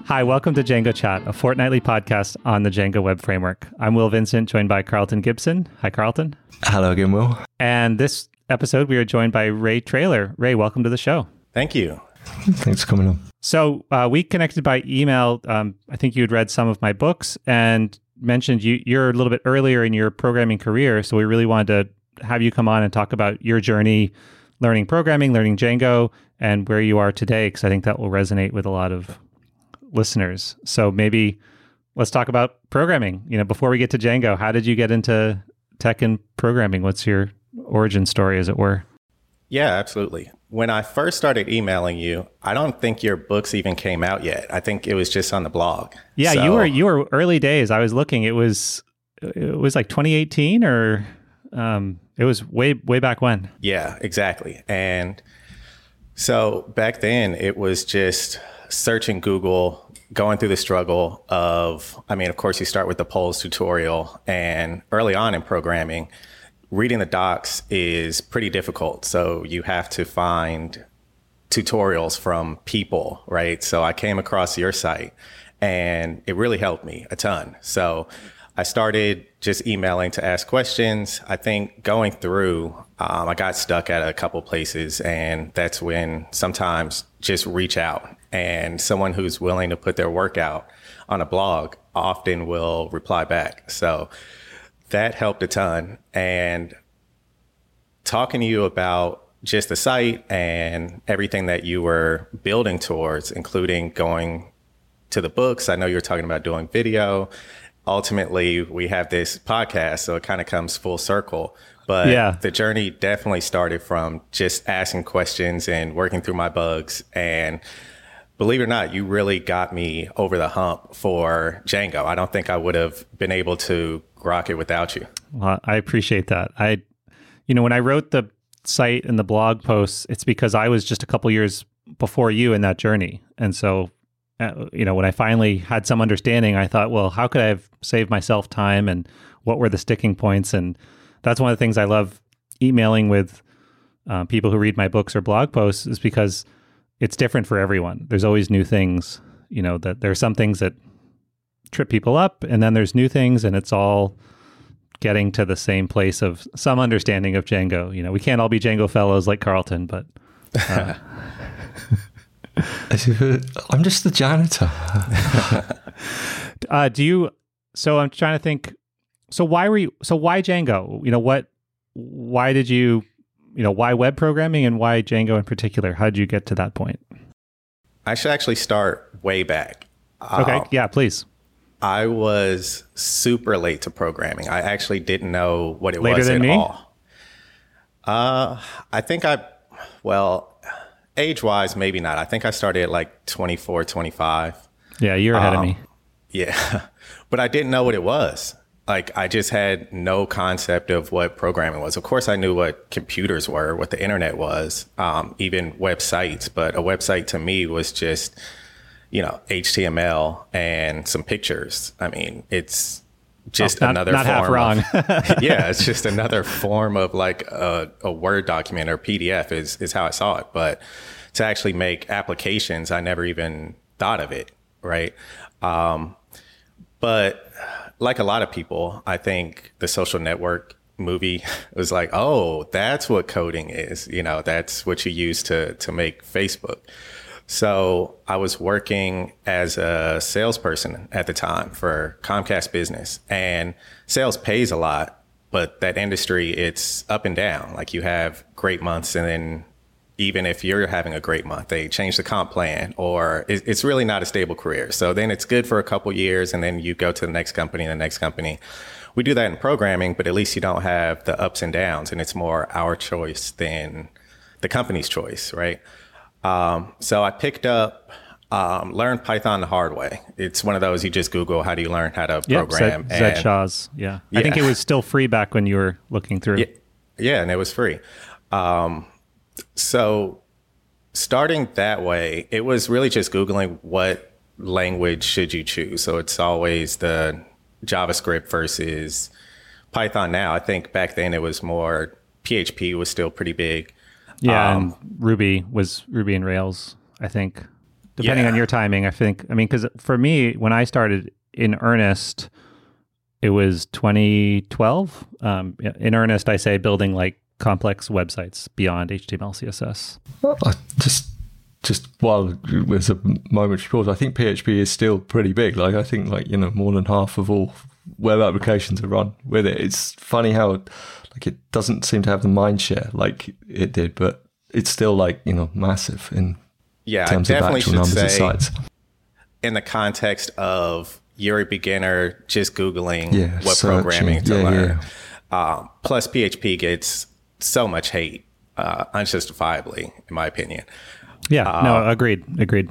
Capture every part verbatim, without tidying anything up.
Hi, welcome to Django Chat, a fortnightly podcast on the Django Web Framework. I'm Will Vincent, joined by Carlton Gibson. Hi, Carlton. Hello again, Will. And this episode, we are joined by Ray Traylor. Ray, welcome to the show. Thank you. Thanks for coming on. So uh, we connected by email. Um, I think you had read some of my books and mentioned you, you're a little bit earlier in your programming career. So we really wanted to have you come on and talk about your journey learning programming, learning Django, and where you are today, because I think that will resonate with a lot of listeners. So maybe let's talk about programming. You know, before we get to Django, how did you get into tech and programming? What's your origin story, as it were? Yeah, absolutely. When I first started emailing you, I don't think your books even came out yet. I think it was just on the blog. Yeah, so, you were you were early days. I was looking. It was it was like twenty eighteen, or um, it was way way back when. Yeah, exactly. And so back then, it was just searching Google, going through the struggle of, I mean, of course, you start with the polls tutorial, and early on in programming, reading the docs is pretty difficult. So you have to find tutorials from people, right? So I came across your site and it really helped me a ton. So I started just emailing to ask questions. I think going through, um, I got stuck at a couple places, and that's when sometimes just reach out, and someone who's willing to put their work out on a blog often will reply back. So that helped a ton. And talking to you about just the site and everything that you were building towards, including going to the books. I know you're talking about doing video. Ultimately, we have this podcast, so it kind of comes full circle. But yeah, the journey definitely started from just asking questions and working through my bugs. And believe it or not, you really got me over the hump for Django. I don't think I would have been able to rock it without you. Well, I appreciate that. I, you know, when I wrote the site and the blog posts, it's because I was just a couple years before you in that journey. And so, uh, you know, when I finally had some understanding, I thought, well, how could I have saved myself time, and what were the sticking points? And that's one of the things I love emailing with uh, people who read my books or blog posts, is because it's different for everyone. There's always new things, you know, that there are some things that trip people up, and then there's new things, and it's all getting to the same place of some understanding of Django. You know, we can't all be Django fellows like Carlton, but uh, I'm just the janitor. uh, do you, so I'm trying to think, so why were you, so why Django? You know, what, why did you, you know, why web programming, and why Django in particular? How did you get to that point? I should actually start way back. Okay. Um, yeah, please. I was super late to programming. I actually didn't know what it Later was than at me? all. Uh, I think I, well, age-wise, maybe not. I think I started at like twenty-four, twenty-five. Yeah, you're ahead um, of me. Yeah, but I didn't know what it was. Like, I just had no concept of what programming was. Of course, I knew what computers were, what the internet was, um, even websites. But a website to me was just, you know, H T M L and some pictures. I mean, it's just oh, not, another not form. half wrong. Of, yeah, it's just another form of like a, a Word document or P D F is, is how I saw it. But to actually make applications, I never even thought of it, right? Um, but like a lot of people, I think the Social Network movie was like, oh, that's what coding is. You know, that's what you use to to make Facebook. So I was working as a salesperson at the time for Comcast Business, and sales pays a lot, but that industry, it's up and down. Like, you have great months, and then even if you're having a great month, they change the comp plan, or it's really not a stable career. So then it's good for a couple years, and then you go to the next company and the next company. We do that in programming, but at least you don't have the ups and downs, and it's more our choice than the company's choice, right? Um, so I picked up, um, learned Python the hard way. It's one of those, you just Google, how do you learn how to yep, program? Zed, Zed Shaw's, yeah. yeah. I think it was still free back when you were looking through. Yeah, yeah, and it was free. Um, so starting that way, it was really just Googling what language should you choose. So it's always the JavaScript versus Python now. I think back then it was more, P H P was still pretty big. Yeah, Um, and Ruby was Ruby and Rails, I think. depending Yeah. on your timing, I think. I mean, because for me, when I started in earnest, it was twenty twelve. Um, in earnest, I say building like complex websites beyond H T M L, C S S. I just, just while there's a momentary pause, I think P H P is still pretty big. Like I think, like you know, more than half of all web applications are run with it. It's funny how, like, it doesn't seem to have the mind share like it did, but it's still like you know massive in Yeah, I terms of definitely actual should numbers of say, sites. in the context of you're a beginner just Googling Yeah, web searching. programming to Yeah, learn. yeah. Um, plus, P H P gets so much hate, uh, unjustifiably, in my opinion. Yeah, no, agreed, agreed.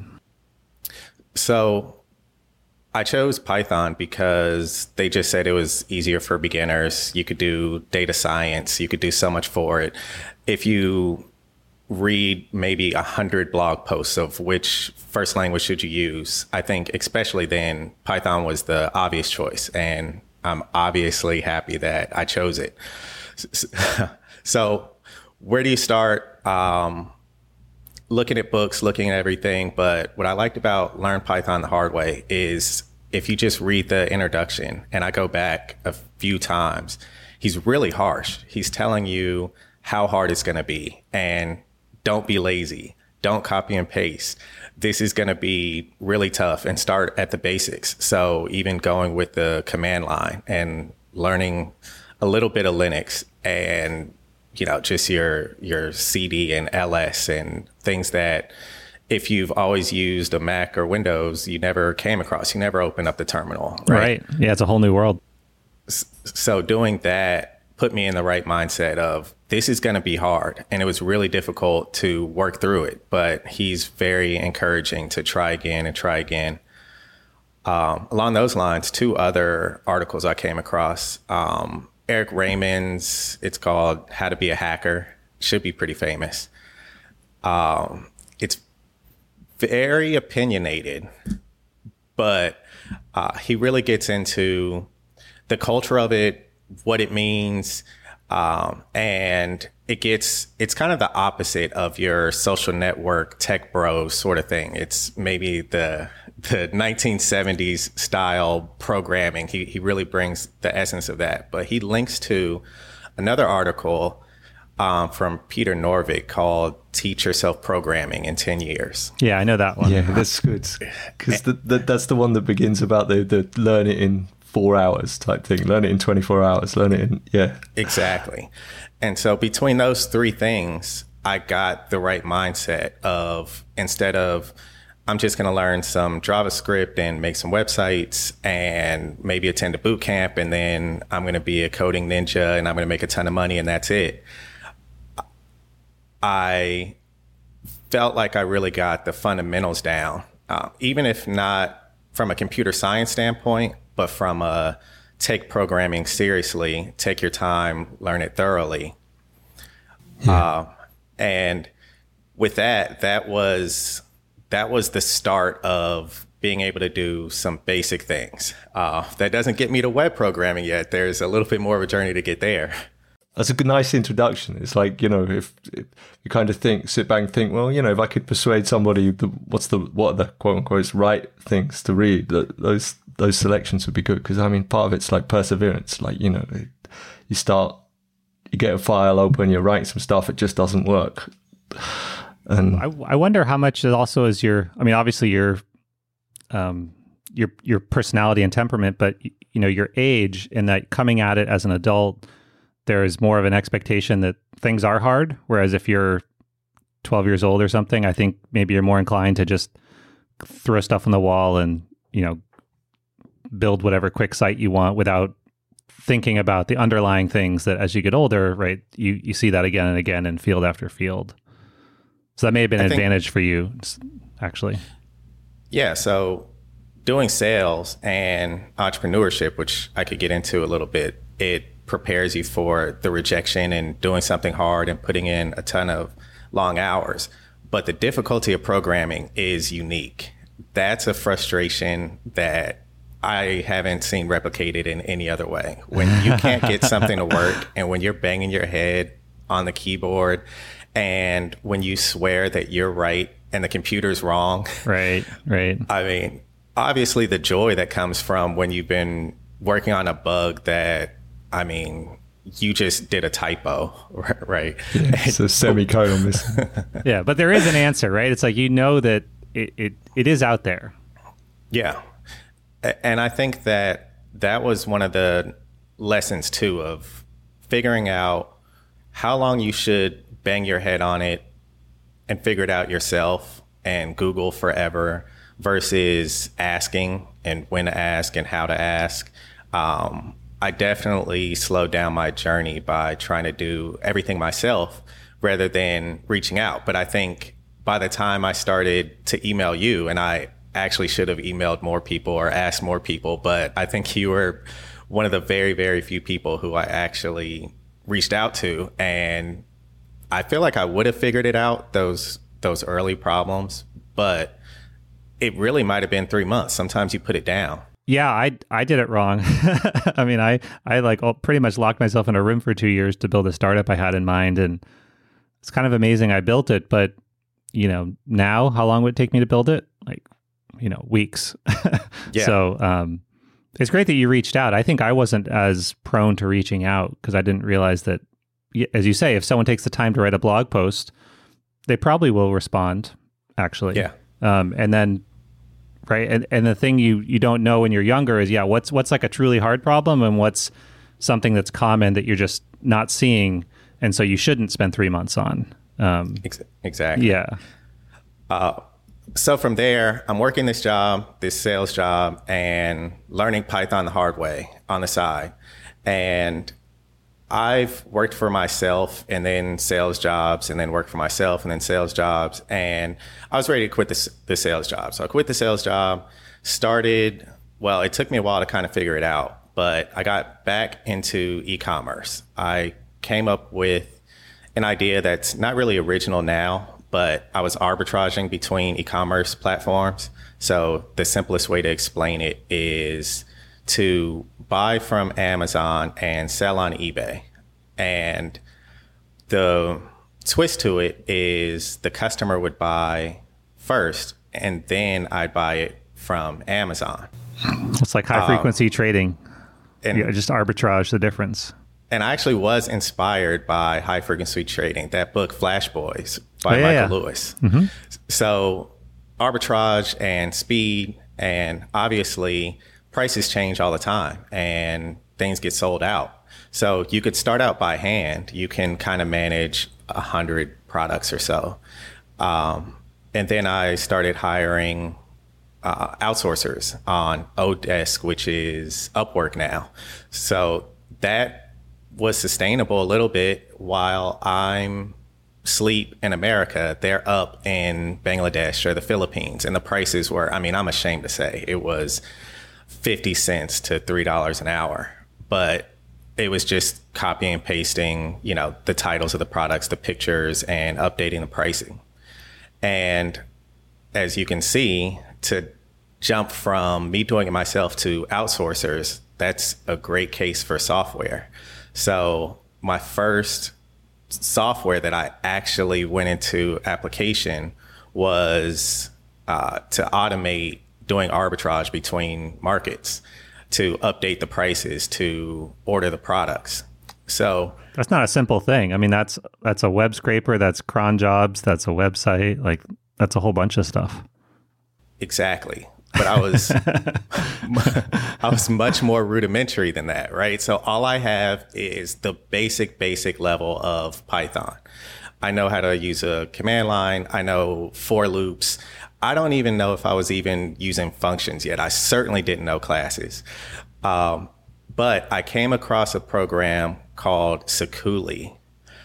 So I chose Python because they just said it was easier for beginners. You could do data science. You could do so much for it. If you read maybe a hundred blog posts of which first language should you use, I think especially then Python was the obvious choice. And I'm obviously happy that I chose it. So where do you start? Um, looking at books, looking at everything. But what I liked about Learn Python the Hard Way is if you just read the introduction, and I go back a few times, he's really harsh. He's telling you how hard it's going to be, and don't be lazy. Don't copy and paste. This is going to be really tough, and start at the basics. So even going with the command line and learning a little bit of Linux and you know, just your your C D and L S and things that if you've always used a Mac or Windows, you never came across. You never opened up the terminal. Right. Right. Yeah, it's a whole new world. So doing that put me in the right mindset of this is going to be hard. And it was really difficult to work through it. But he's very encouraging to try again and try again. Um, along those lines, two other articles I came across. Um, Eric Raymond's, it's called How to Be a Hacker. Should be pretty famous. Um, it's very opinionated, but uh, he really gets into the culture of it, what it means, um, and it gets, it's kind of the opposite of your social network tech bros sort of thing. It's maybe the the nineteen seventies style programming. He he really brings the essence of that. But he links to another article um, from Peter Norvig called Teach Yourself Programming in ten years. Yeah, I know that one. Yeah, that's good. Because that, that's the one that begins about the, the learn it in four hours type thing. Learn it in twenty-four hours. Learn it in, yeah. Exactly. And so between those three things, I got the right mindset of instead of I'm just going to learn some JavaScript and make some websites and maybe attend a boot camp, and then I'm going to be a coding ninja and I'm going to make a ton of money and that's it. I felt like I really got the fundamentals down, uh, even if not from a computer science standpoint, but from a take programming seriously, take your time, learn it thoroughly. Yeah. Uh, and with that, that was... That was the start of being able to do some basic things. Uh, that doesn't get me to web programming yet. There's a little bit more of a journey to get there. That's a good, nice introduction. It's like, you know, if, if you kind of think, sit back and think, well, you know, if I could persuade somebody, the, what's the, what are the quote unquote right things to read, that those, those selections would be good. Because I mean, part of it's like perseverance. Like, you know, it, you start, you get a file open, you're writing some stuff, it just doesn't work. And I, I wonder how much it also is your, I mean, obviously your, um, your, your personality and temperament, but you know, your age, in that coming at it as an adult, there is more of an expectation that things are hard. Whereas if you're twelve years old or something, I think maybe you're more inclined to just throw stuff on the wall and, you know, build whatever quick site you want without thinking about the underlying things that as you get older, right, you, you see that again and again in field after field. So that may have been an think, advantage for you, actually. Yeah. So doing sales and entrepreneurship, which I could get into a little bit, it prepares you for the rejection and doing something hard and putting in a ton of long hours. But the difficulty of programming is unique. That's a frustration that I haven't seen replicated in any other way. When you can't get something to work and when you're banging your head on the keyboard, and when you swear that you're right and the computer's wrong. Right, right. I mean, obviously the joy that comes from when you've been working on a bug that, I mean, you just did a typo, right? Yeah, it's a semicolon missing. Yeah, but there is an answer, right? It's like, you know that it, it, it is out there. Yeah. And I think that that was one of the lessons too of figuring out how long you should bang your head on it and figure it out yourself and Google forever versus asking and when to ask and how to ask. Um, I definitely slowed down my journey by trying to do everything myself rather than reaching out. But I think by the time I started to email you, and I actually should have emailed more people or asked more people, but I think you were one of the very, very few people who I actually reached out to. And I feel like I would have figured it out, those those early problems, but it really might have been three months. Sometimes you put it down. Yeah, I I did it wrong. I mean, I I like all, pretty much locked myself in a room for two years to build a startup I had in mind, and it's kind of amazing I built it. But you know, now how long would it take me to build it? Like, you know, weeks. Yeah. So um, it's great that you reached out. I think I wasn't as prone to reaching out because I didn't realize that, as you say, if someone takes the time to write a blog post, they probably will respond. Actually, Yeah. Um, and then. Right. And and the thing you, you don't know when you're younger is, yeah, what's what's like a truly hard problem and what's something that's common that you're just not seeing. And so you shouldn't spend three months on. Um, exactly. Yeah. Uh, so from there, I'm working this job, this sales job, and learning Python the hard way on the side. And I've worked for myself and then sales jobs and then worked for myself and then sales jobs. And I was ready to quit the, the sales job. So I quit the sales job, started, well, it took me a while to kind of figure it out, but I got back into e-commerce. I came up with an idea that's not really original now, but I was arbitraging between e-commerce platforms. So the simplest way to explain it is to buy from Amazon and sell on eBay. And the twist to it is the customer would buy first and then I'd buy it from Amazon. It's like high frequency um, trading. And yeah, just arbitrage the difference. And I actually was inspired by high frequency trading, that book Flash Boys by oh, yeah, Michael yeah. Lewis. Mm-hmm. So arbitrage and speed, and obviously prices change all the time and things get sold out. So you could start out by hand. You can kind of manage a hundred products or so. Um, and then I started hiring uh, outsourcers on Odesk, which is Upwork now. So that was sustainable a little bit while I'm asleep in America. They're up in Bangladesh or the Philippines, and the prices were, I mean, I'm ashamed to say it was fifty cents to three dollars an hour, but it was just copying and pasting, you know, the titles of the products, the pictures, and updating the pricing. And as you can see, to jump from me doing it myself to outsourcers, that's a great case for software. So my first software that I actually went into application was uh, to automate doing arbitrage between markets, to update the prices, to order the products. So that's not a simple thing. I mean, that's that's a web scraper, that's cron jobs, that's a website, like that's a whole bunch of stuff. Exactly. But I was I was much more rudimentary than that, right? So all I have is the basic, basic level of Python. I know how to use a command line. I know for loops. I don't even know if I was even using functions yet. I certainly didn't know classes. Um, but I came across a program called Sakuli.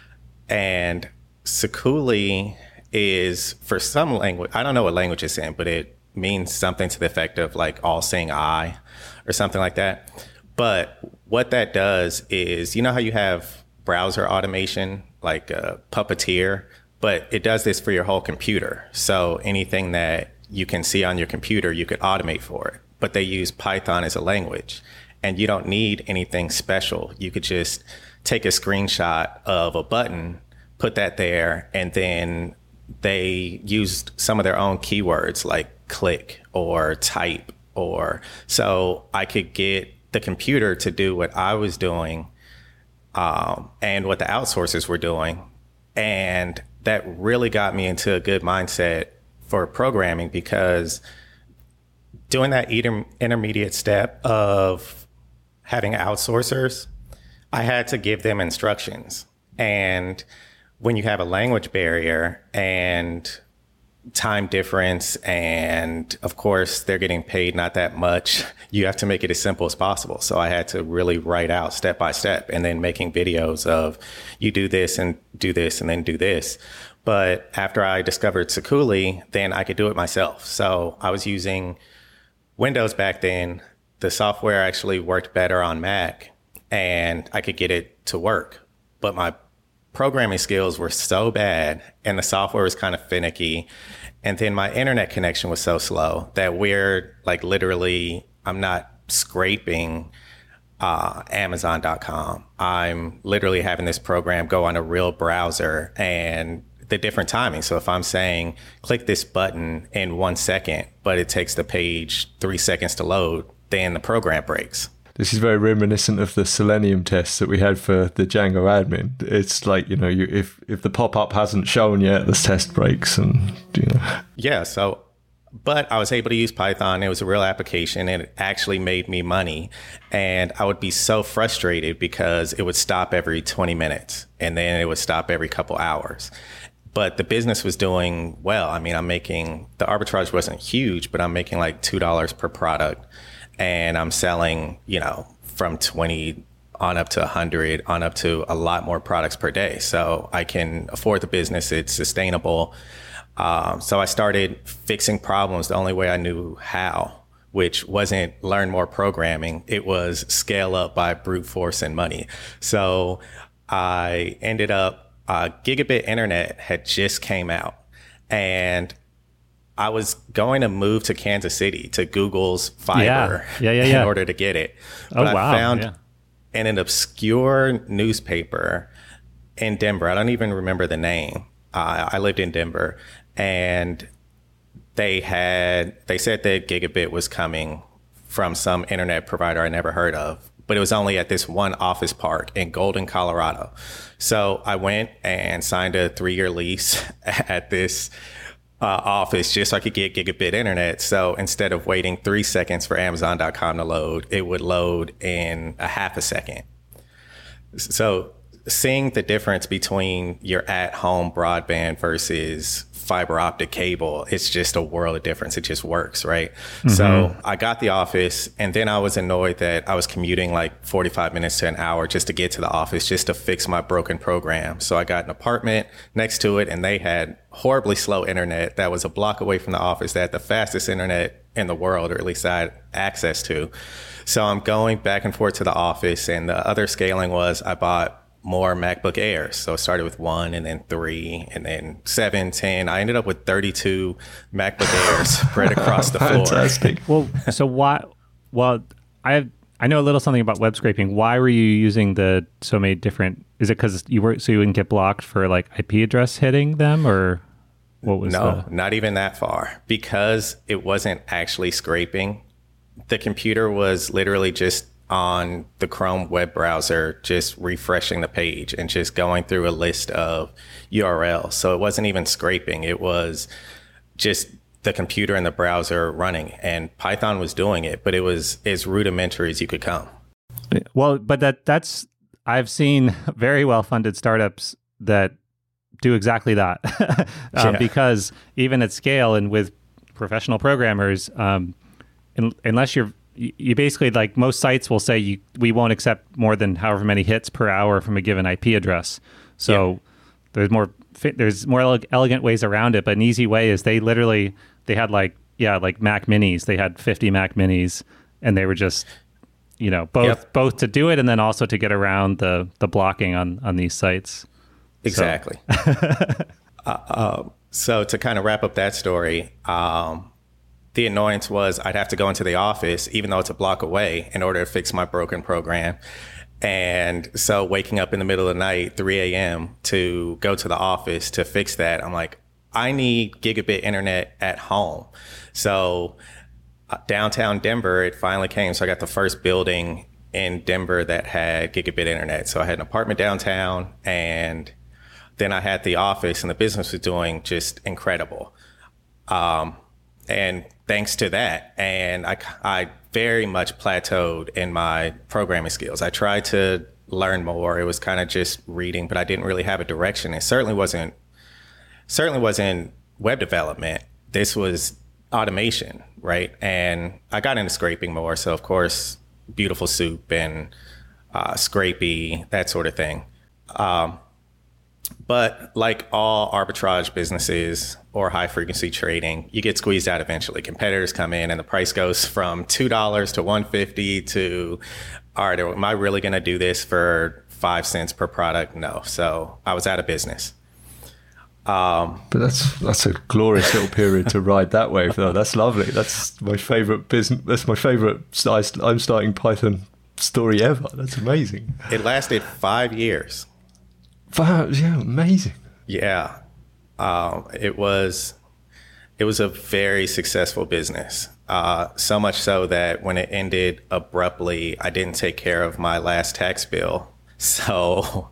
And Sakuli is, for some language, I don't know what language it's in, but it means something to the effect of like all-seeing eye or something like that. But what that does is, you know how you have browser automation, like uh, Puppeteer, but it does this for your whole computer. So anything that you can see on your computer, you could automate for it. But they use Python as a language, and you don't need anything special. You could just take a screenshot of a button, put that there, and then they used some of their own keywords like click or type, or so I could get the computer to do what I was doing um, and what the outsourcers were doing. And that really got me into a good mindset for programming, because doing that inter- intermediate step of having outsourcers, I had to give them instructions. And when you have a language barrier and time difference, and of course they're getting paid not that much, you have to make it as simple as possible. So I had to really write out step by step, and then making videos of you do this and do this and then do this. But after I discovered Sekuli, then I could do it myself. So I was using Windows back then. The software actually worked better on Mac, and I could get it to work. But my programming skills were so bad, and the software was kind of finicky. And then my internet connection was so slow that we're like literally, I'm not scraping uh, Amazon dot com. I'm literally having this program go on a real browser and the different timing. So if I'm saying click this button in one second, but it takes the page three seconds to load, then the program breaks. This is very reminiscent of the Selenium tests that we had for the Django admin. It's like, you know, you, if if the pop-up hasn't shown yet, this test breaks, and you know. Yeah. So, but I was able to use Python. It was a real application, and it actually made me money. And I would be so frustrated because it would stop every twenty minutes, and then it would stop every couple hours. But the business was doing well. I mean, I'm making, the arbitrage wasn't huge, but I'm making like two dollars per product. And I'm selling, you know, from twenty on up to one hundred, on up to a lot more products per day. So I can afford the business. It's sustainable. Um, so I started fixing problems the only way I knew how, which wasn't learn more programming. It was scale up by brute force and money. So I ended up, uh, gigabit internet had just came out, and I was going to move to Kansas City to Google's fiber yeah. Yeah, yeah, yeah. in order to get it. Oh, but wow. I found yeah. in an obscure newspaper in Denver. I don't even remember the name. Uh, I lived in Denver, and they had, they said that gigabit was coming from some internet provider I never heard of, but it was only at this one office park in Golden, Colorado. So I went and signed a three-year lease at this Uh, office just so I could get gigabit internet. So instead of waiting three seconds for Amazon dot com to load, it would load in a half a second. So seeing the difference between your at-home broadband versus fiber optic cable, it's just a world of difference. It just works, right? Mm-hmm. So I got the office, and then I was annoyed that I was commuting like forty-five minutes to an hour just to get to the office, just to fix my broken program. So I got an apartment next to it, and they had horribly slow internet that was a block away from the office. They had the fastest internet in the world, or at least I had access to. So I'm going back and forth to the office, and the other scaling was I bought more MacBook Airs. So I started with one, and then three, and then seven, ten. I ended up with thirty-two MacBook Airs spread across the floor. Fantastic. Well, so why, well, I I know a little something about web scraping. Why were you using the so many different, is it because you were, so you wouldn't get blocked for like I P address hitting them, or what was No, the... not even that far, because it wasn't actually scraping. The computer was literally just on the Chrome web browser, just refreshing the page and just going through a list of U R Ls. So it wasn't even scraping. It was just the computer and the browser running, and Python was doing it, but it was as rudimentary as you could come. Well, but that that's, I've seen very well-funded startups that do exactly that. um, Yeah. Because even at scale and with professional programmers, um, in, unless you're, you basically, like most sites will say you, we won't accept more than however many hits per hour from a given I P address. So yeah. there's more fit, there's more ele- elegant ways around it, but an easy way is they literally, they had like, yeah, like Mac Minis. They had fifty Mac Minis, and they were just, you know, both yep. both to do it and then also to get around the the blocking on on these sites. Exactly. So. uh, uh, so to kind of wrap up that story, um, the annoyance was I'd have to go into the office, even though it's a block away, in order to fix my broken program. And so waking up in the middle of the night, three a.m. to go to the office to fix that, I'm like, I need gigabit internet at home. So uh, downtown Denver, it finally came. So I got the first building in Denver that had gigabit internet. So I had an apartment downtown, and then I had the office, and the business was doing just incredible. Um, and thanks to that, and I, I very much plateaued in my programming skills. I tried to learn more. It was kind of just reading, but I didn't really have a direction. It certainly wasn't, certainly wasn't web development. This was automation, right? And I got into scraping more. So of course, Beautiful Soup and uh, Scrapey, that sort of thing. Um, but like all arbitrage businesses or high frequency trading, you get squeezed out eventually. Competitors come in and the price goes from two dollars to one fifty to, all right, am I really going to do this for five cents per product? No. So I was out of business. Um, but that's that's a glorious little period to ride that wave, though. That's lovely. That's my favorite business. That's my favorite. I'm starting Python story ever. That's amazing. It lasted five years. Five, yeah, amazing. Yeah, um, it was. It was a very successful business. Uh, so much so that when it ended abruptly, I didn't take care of my last tax bill. So.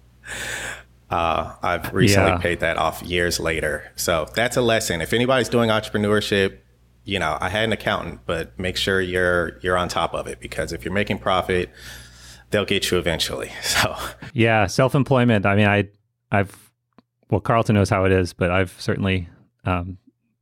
Uh, I've recently yeah. paid that off years later. So that's a lesson. If anybody's doing entrepreneurship, you know, I had an accountant, but make sure you're you're on top of it, because if you're making profit, they'll get you eventually. So yeah, self-employment. I mean, I I've well, Carlton knows how it is, but I've certainly um,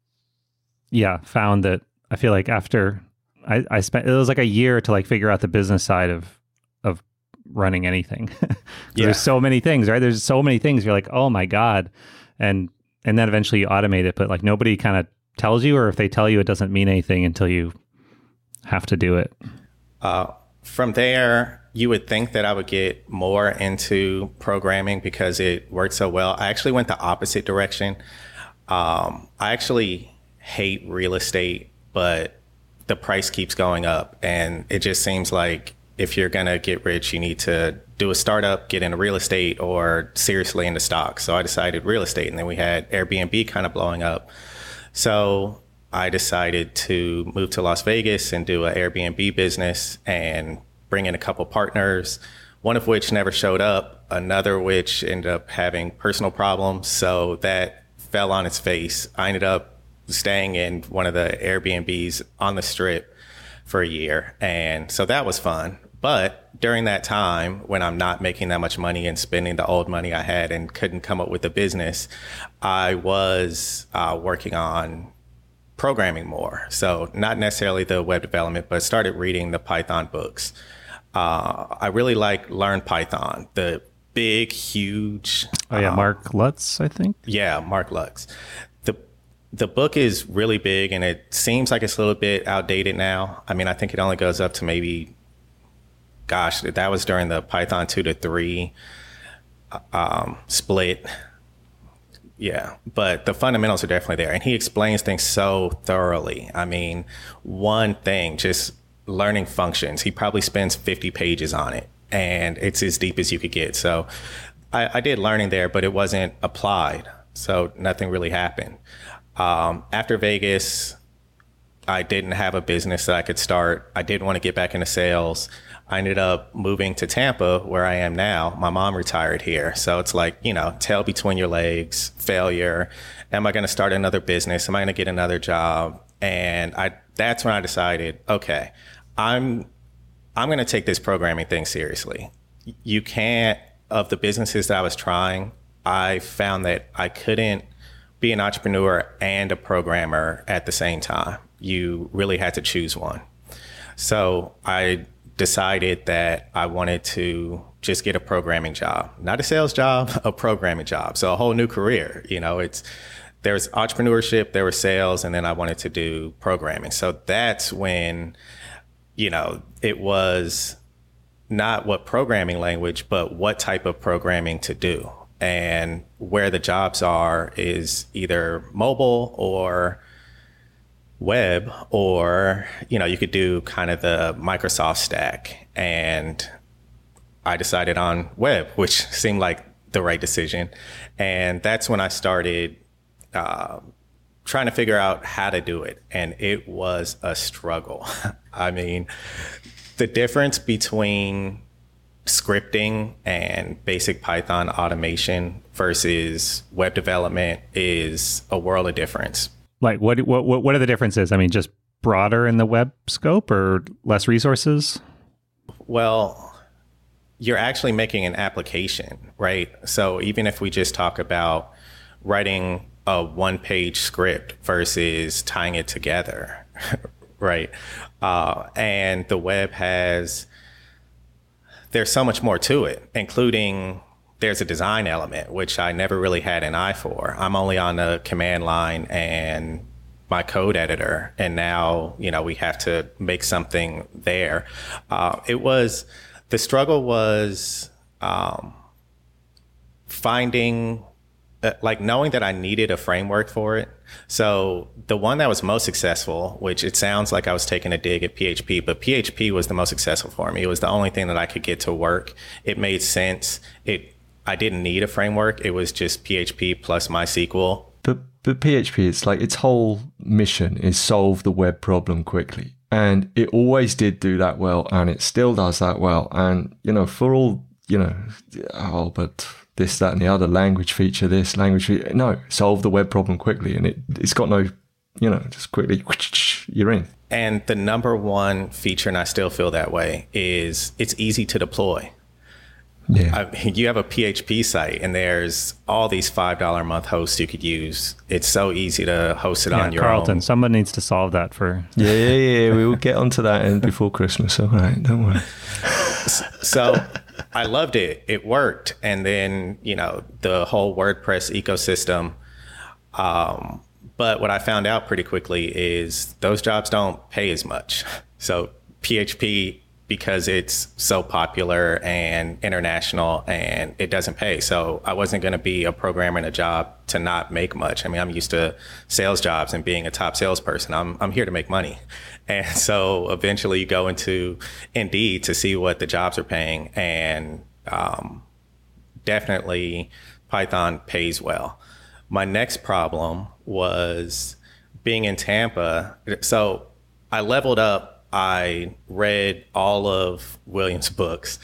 yeah found that I feel like after I, I spent it was like a year to like figure out the business side of of running anything. Yeah. There's so many things, right? There's so many things. You're like, oh my God. And, and then eventually you automate it, but like nobody kind of tells you, or if they tell you, it doesn't mean anything until you have to do it. Uh, from there, you would think that I would get more into programming because it worked so well. I actually went the opposite direction. Um, I actually hate real estate, but the price keeps going up, and it just seems like if you're going to get rich, you need to do a startup, get into real estate, or seriously into stocks. So I decided real estate, and then we had Airbnb kind of blowing up. So I decided to move to Las Vegas and do an Airbnb business and bring in a couple partners, one of which never showed up, another which ended up having personal problems. So that fell on its face. I ended up staying in one of the Airbnbs on the Strip for a year. And so that was fun. But during that time, when I'm not making that much money and spending the old money I had and couldn't come up with a business, I was uh, working on programming more. So not necessarily the web development, but started reading the Python books. Uh, I really like Learn Python, the big, huge. Oh, yeah. Um, Mark Lutz, I think. Yeah, Mark Lutz. The The book is really big, and it seems like it's a little bit outdated now. I mean, I think it only goes up to maybe, gosh, that was during the Python two to three um, split. Yeah, but the fundamentals are definitely there. And he explains things so thoroughly. I mean, one thing, just learning functions, he probably spends fifty pages on it, and it's as deep as you could get. So I, I did learning there, but it wasn't applied. So nothing really happened. Um, after Vegas, I didn't have a business that I could start. I didn't want to get back into sales. I ended up moving to Tampa, where I am now. My mom retired here. So it's like, you know, tail between your legs, failure. Am I going to start another business? Am I going to get another job? And I, that's when I decided, okay, I'm, I'm going to take this programming thing seriously. You can't, of the businesses that I was trying, I found that I couldn't be an entrepreneur and a programmer at the same time. You really had to choose one. So I decided that I wanted to just get a programming job, not a sales job, a programming job. So a whole new career, you know, it's, there's entrepreneurship, there was sales, and then I wanted to do programming. So that's when, you know, it was not what programming language, but what type of programming to do. And where the jobs are is either mobile or web, or, you know, you could do kind of the Microsoft stack. And I decided on web, which seemed like the right decision. And that's when I started uh, trying to figure out how to do it. And it was a struggle. I mean, the difference between scripting and basic Python automation versus web development is a world of difference. Like what, what, what are the differences? I mean, just broader in the web scope or less resources? Well, you're actually making an application, right? So even if we just talk about writing a one-page script versus tying it together, right? Uh, and the web has, there's so much more to it, including there's a design element, which I never really had an eye for. I'm only on the command line and my code editor, and now, you know, we have to make something there. Uh, it was, the struggle was um, finding, uh, like knowing that I needed a framework for it. So the one that was most successful, which it sounds like I was taking a dig at P H P, but P H P was the most successful for me. It was the only thing that I could get to work. It made sense. It, I didn't need a framework. It was just P H P plus MySQL. But but P H P, it's like its whole mission is solve the web problem quickly. And it always did do that well, and it still does that well. And, you know, for all, you know, oh, but this, that, and the other, language feature this, language feature, no, solve the web problem quickly. And it, it's got no, you know, just quickly, you're in. And the number one feature, and I still feel that way, is it's easy to deploy. Yeah. I, you have a P H P site and there's all these five dollars a month hosts you could use. It's so easy to host it yeah, on your Carlton, own. someone needs to solve that for... Yeah, yeah, yeah. We will get onto that and before Christmas. All right, don't worry. So I loved it. It worked. And then, you know, the whole WordPress ecosystem. Um, but what I found out pretty quickly is those jobs don't pay as much. So P H P, because it's so popular and international, and it doesn't pay. So I wasn't going to be a programmer in a job to not make much. I mean, I'm used to sales jobs and being a top salesperson. I'm I'm here to make money. And so eventually you go into Indeed to see what the jobs are paying. And um, definitely Python pays well. My next problem was being in Tampa. So I leveled up. I read all of Williams' books.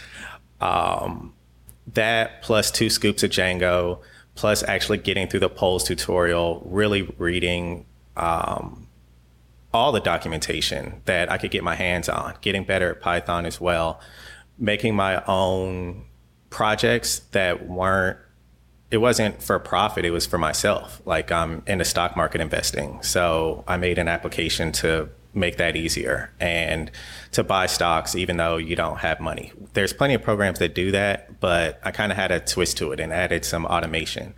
Um, that plus two scoops of Django, plus actually getting through the polls tutorial, really reading um, all the documentation that I could get my hands on, getting better at Python as well, making my own projects that weren't, it wasn't for profit, it was for myself. Like I'm into stock market investing. So I made an application to make that easier and to buy stocks even though you don't have money. There's plenty of programs that do that, but I kind of had a twist to it and added some automation.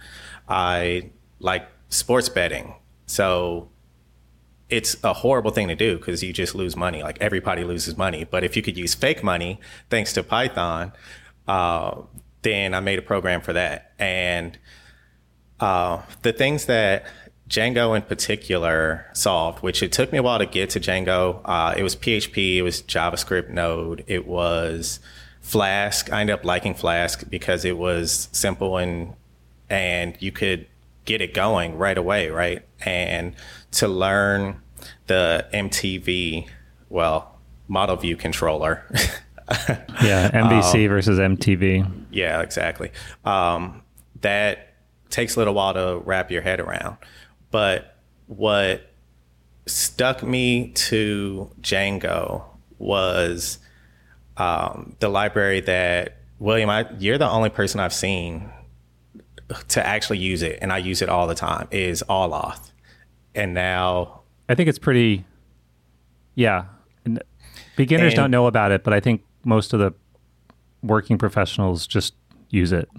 I like sports betting. So it's a horrible thing to do because you just lose money. Like everybody loses money. But if you could use fake money, thanks to Python, uh, then I made a program for that. And uh, the things that Django in particular solved, which it took me a while to get to Django. Uh, it was P H P, it was JavaScript Node, it was Flask. I ended up liking Flask because it was simple and and you could get it going right away, right? And to learn the M T V, well, model view controller. yeah, M V C um, versus M T V. Yeah, exactly. Um, that takes a little while to wrap your head around. But what stuck me to Django was um, the library that, William, I, you're the only person I've seen to actually use it, and I use it all the time, is Alloth. And now... I think it's pretty... Yeah. Beginners and, don't know about it, but I think most of the working professionals just use it.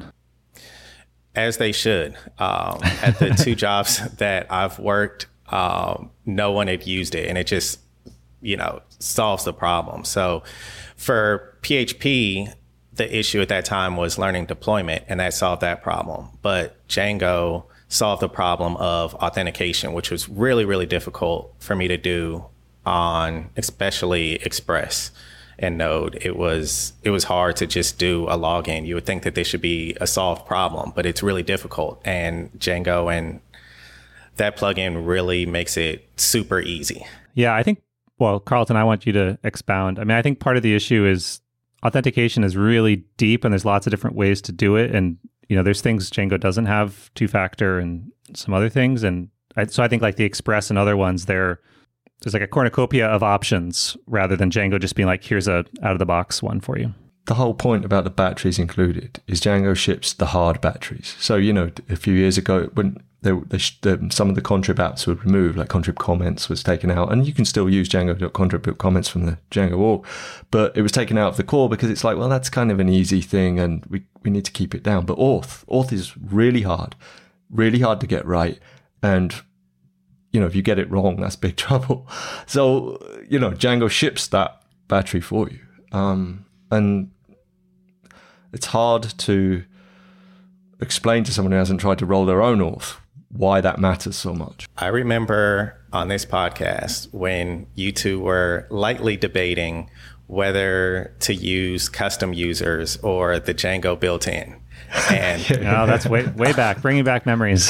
As they should. Um, at the two jobs that I've worked, um, no one had used it, and it just, you know, solves the problem. So for P H P, the issue at that time was learning deployment, and that solved that problem. But Django solved the problem of authentication, which was really, really difficult for me to do on especially Express and Node. It was it was hard to just do a login. You would think that this should be a solved problem, but it's really difficult. And Django and that plugin really makes it super easy. Yeah, I think, well, Carlton, I want you to expound. I mean, I think part of the issue is authentication is really deep and there's lots of different ways to do it. And, you know, there's things Django doesn't have, two-factor and some other things. And I, so I think like the Express and other ones, they're, there's like a cornucopia of options rather than Django just being like, here's a out-of-the-box one for you. The whole point about the batteries included is Django ships the hard batteries. So, you know, a few years ago, when they, they, the, some of the contrib apps were removed, like contrib comments was taken out, and you can still use Django.contrib comments from the Django org, but it was taken out of the core because it's like, well, that's kind of an easy thing and we, we need to keep it down. But auth, auth is really hard, really hard to get right. And, you know, if you get it wrong, that's big trouble. So, you know, Django ships that battery for you. Um, and it's hard to explain to someone who hasn't tried to roll their own auth why that matters so much. I remember on this podcast when you two were lightly debating whether to use custom users or the Django built-in. And no, that's way way back, bringing back memories.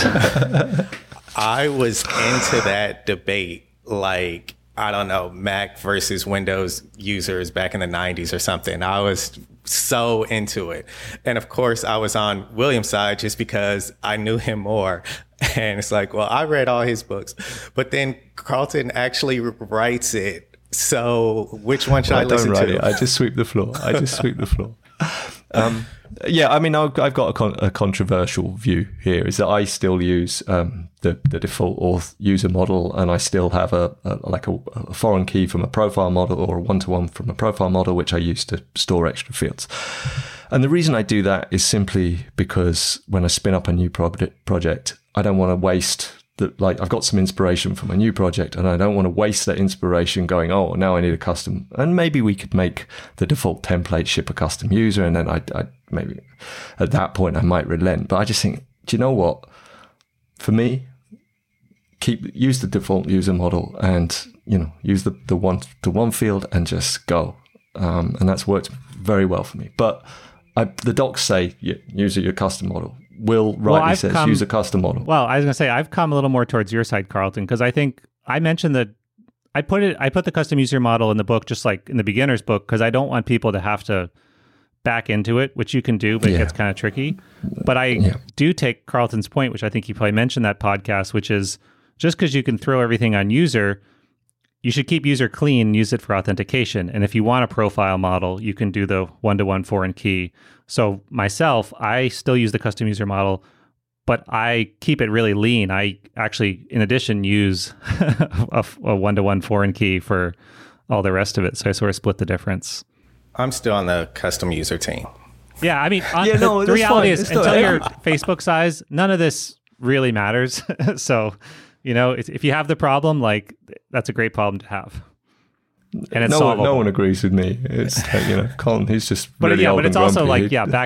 I was into that debate like, I don't know, Mac versus Windows users back in the nineties or something. I was so into it. And of course, I was on William's side just because I knew him more. And it's like, well, I read all his books. But then Carlton actually writes it. So which one should I, I listen don't write to? It. I just sweep the floor. I just sweep the floor. Um, yeah, I mean, I've, I've got a, con- a controversial view here, is that I still use um, the, the default auth user model, and I still have a, a like a, a foreign key from a profile model or a one-to-one from a profile model, which I use to store extra fields. And the reason I do that is simply because when I spin up a new pro- project, I don't want to waste the, like, I've got some inspiration from a new project and I don't want to waste that inspiration going, oh, now I need a custom. And maybe we could make the default template ship a custom user. And then I, I maybe at that point I might relent. But I just think, do you know what? For me, keep use the default user model and, you know, use the, the one to one field and just go. Um, and that's worked very well for me. But I, the docs say, yeah, use your custom model. Will rightly well, says come, use a custom model. Well, I was going to say I've come a little more towards your side, Carlton, because I think I mentioned that I put it. I put the custom user model in the book, just like in the beginner's book, because I don't want people to have to back into it, which you can do, but yeah. It gets kind of tricky. But I yeah. do take Carlton's point, which I think he probably mentioned that podcast, which is just because you can throw everything on user, you should keep user clean and use it for authentication. And if you want a profile model, you can do the one-to-one foreign key. So myself, I still use the custom user model, but I keep it really lean. I actually, in addition, use a, a one-to-one foreign key for all the rest of it. So I sort of split the difference. I'm still on the custom user team. Yeah, I mean, on, yeah, the, no, the reality fine. is, it's until not, your Facebook size, none of this really matters. So, you know, if you have the problem, like, that's a great problem to have. And it's no, solvable. No one agrees with me. It's like, you know, Colin, he's just but really yeah, old but it's and also grumpy. like, yeah, back.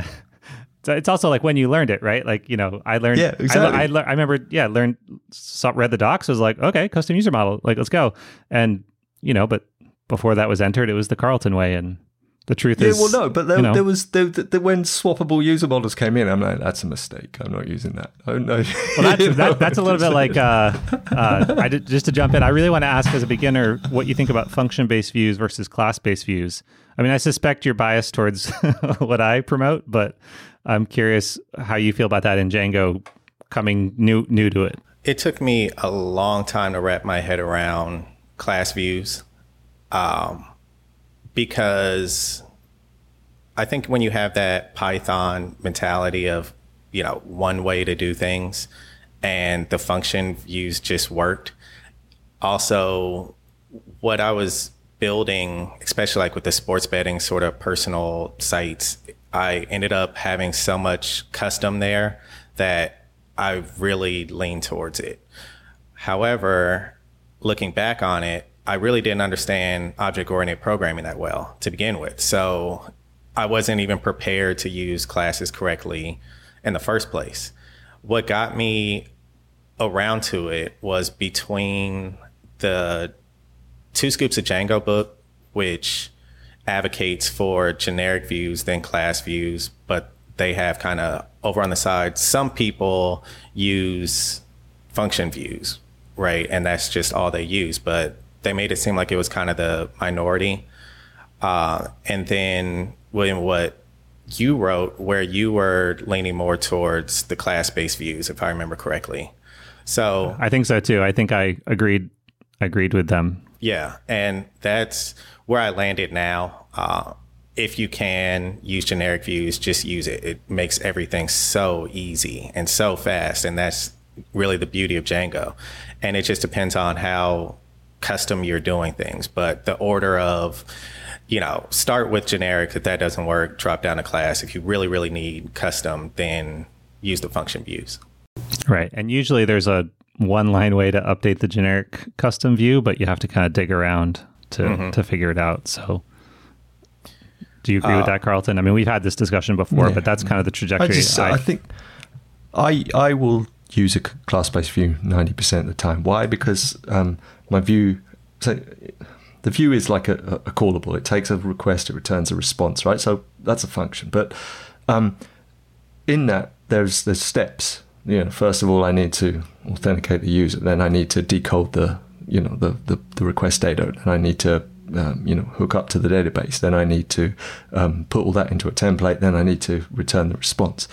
So it's also like when you learned it, right? Like, you know, I learned. Yeah, exactly. I, I, I remember, yeah, learned, saw, read the docs. Was like, okay, custom user model, like, let's go. And you know, but before that was entered, it was the Carlton way, and the truth yeah, is, well, no, but there, you know, there was there, there, when swappable user models came in, I'm like, that's a mistake. I'm not using that. Oh no. Well, that's that, that's a little bit like uh, uh, I did, just to jump in. I really want to ask as a beginner what you think about function-based views versus class-based views. I mean, I suspect you're biased towards what I promote, but I'm curious how you feel about that in Django coming new new to it. It took me a long time to wrap my head around class views. Um, because I think when you have that Python mentality of, you know, one way to do things and the function views just worked. Also, what I was building, especially like with the sports betting sort of personal sites, I ended up having so much custom there that I really leaned towards it. However, looking back on it, I really didn't understand object-oriented programming that well to begin with. So I wasn't even prepared to use classes correctly in the first place. What got me around to it was between the Two Scoops of Django book, which advocates for generic views than class views, but they have kind of over on the side. Some people use function views, right? And that's just all they use. But they made it seem like it was kind of the minority. Uh, and then, William, what you wrote, where you were leaning more towards the class-based views, if I remember correctly. So I think so too. I think I agreed agreed with them. Yeah, and that's where I landed now. Uh, if you can use generic views, just use it. It makes everything so easy and so fast, and that's really the beauty of Django. And it just depends on how custom you're doing things. But the order of, you know, start with generic. If that doesn't work, drop down a class. If you really, really need custom, then use the function views. Right. And usually there's a one-line way to update the generic custom view, but you have to kind of dig around to, mm-hmm. to figure it out. So do you agree uh, with that, Carlton? I mean, we've had this discussion before, yeah, but that's kind of the trajectory. I, just, I, I think I I will use a class-based view ninety percent of the time. Why? Because um, my view, so the view is like a, a callable. It takes a request, it returns a response, right? So that's a function. But um, in that, there's there's steps. You know, first of all, I need to authenticate the user. Then I need to decode the, you know, the, the, the request data. And I need to, um, you know, hook up to the database. Then I need to um, put all that into a template. Then I need to return the response.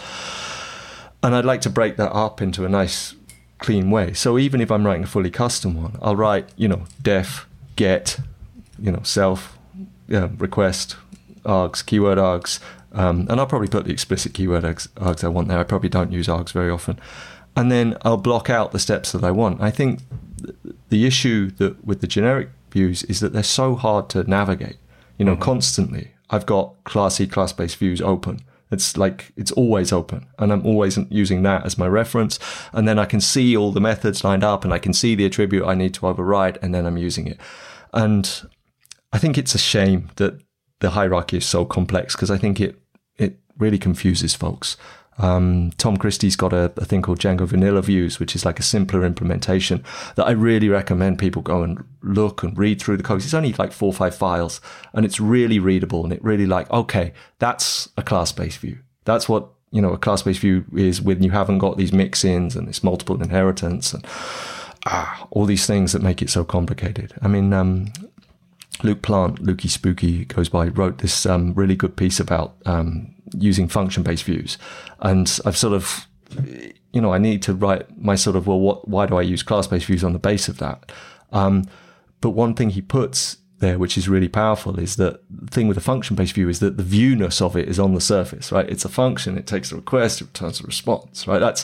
And I'd like to break that up into a nice, clean way. So even if I'm writing a fully custom one, I'll write, you know, def, get, you know, self, yeah, request, args, keyword args. Um, and I'll probably put the explicit keyword args, args I want there. I probably don't use args very often. And then I'll block out the steps that I want. I think th- the issue that with the generic views is that they're so hard to navigate. You know, mm-hmm. constantly. I've got classy, class-based views open. It's like, it's always open. And I'm always using that as my reference. And then I can see all the methods lined up and I can see the attribute I need to override, and then I'm using it. And I think it's a shame that the hierarchy is so complex, because I think it it really confuses folks. Um, Tom Christie's got a, a thing called Django Vanilla Views, which is like a simpler implementation that I really recommend people go and look and read through the code. It's only like four or five files, and it's really readable, and it really like, okay, that's a class-based view. That's what, you know, a class-based view is when you haven't got these mix-ins and this multiple inheritance and ah, all these things that make it so complicated. I mean, um, Luke Plant, Lukey Spooky goes by, wrote this um, really good piece about um, using function-based views. And I've sort of, you know, I need to write my sort of, well, what, why do I use class-based views on the base of that? Um, but one thing he puts there, which is really powerful, is that the thing with a function-based view is that the viewness of it is on the surface, right? It's a function, it takes a request, it returns a response, right? That's,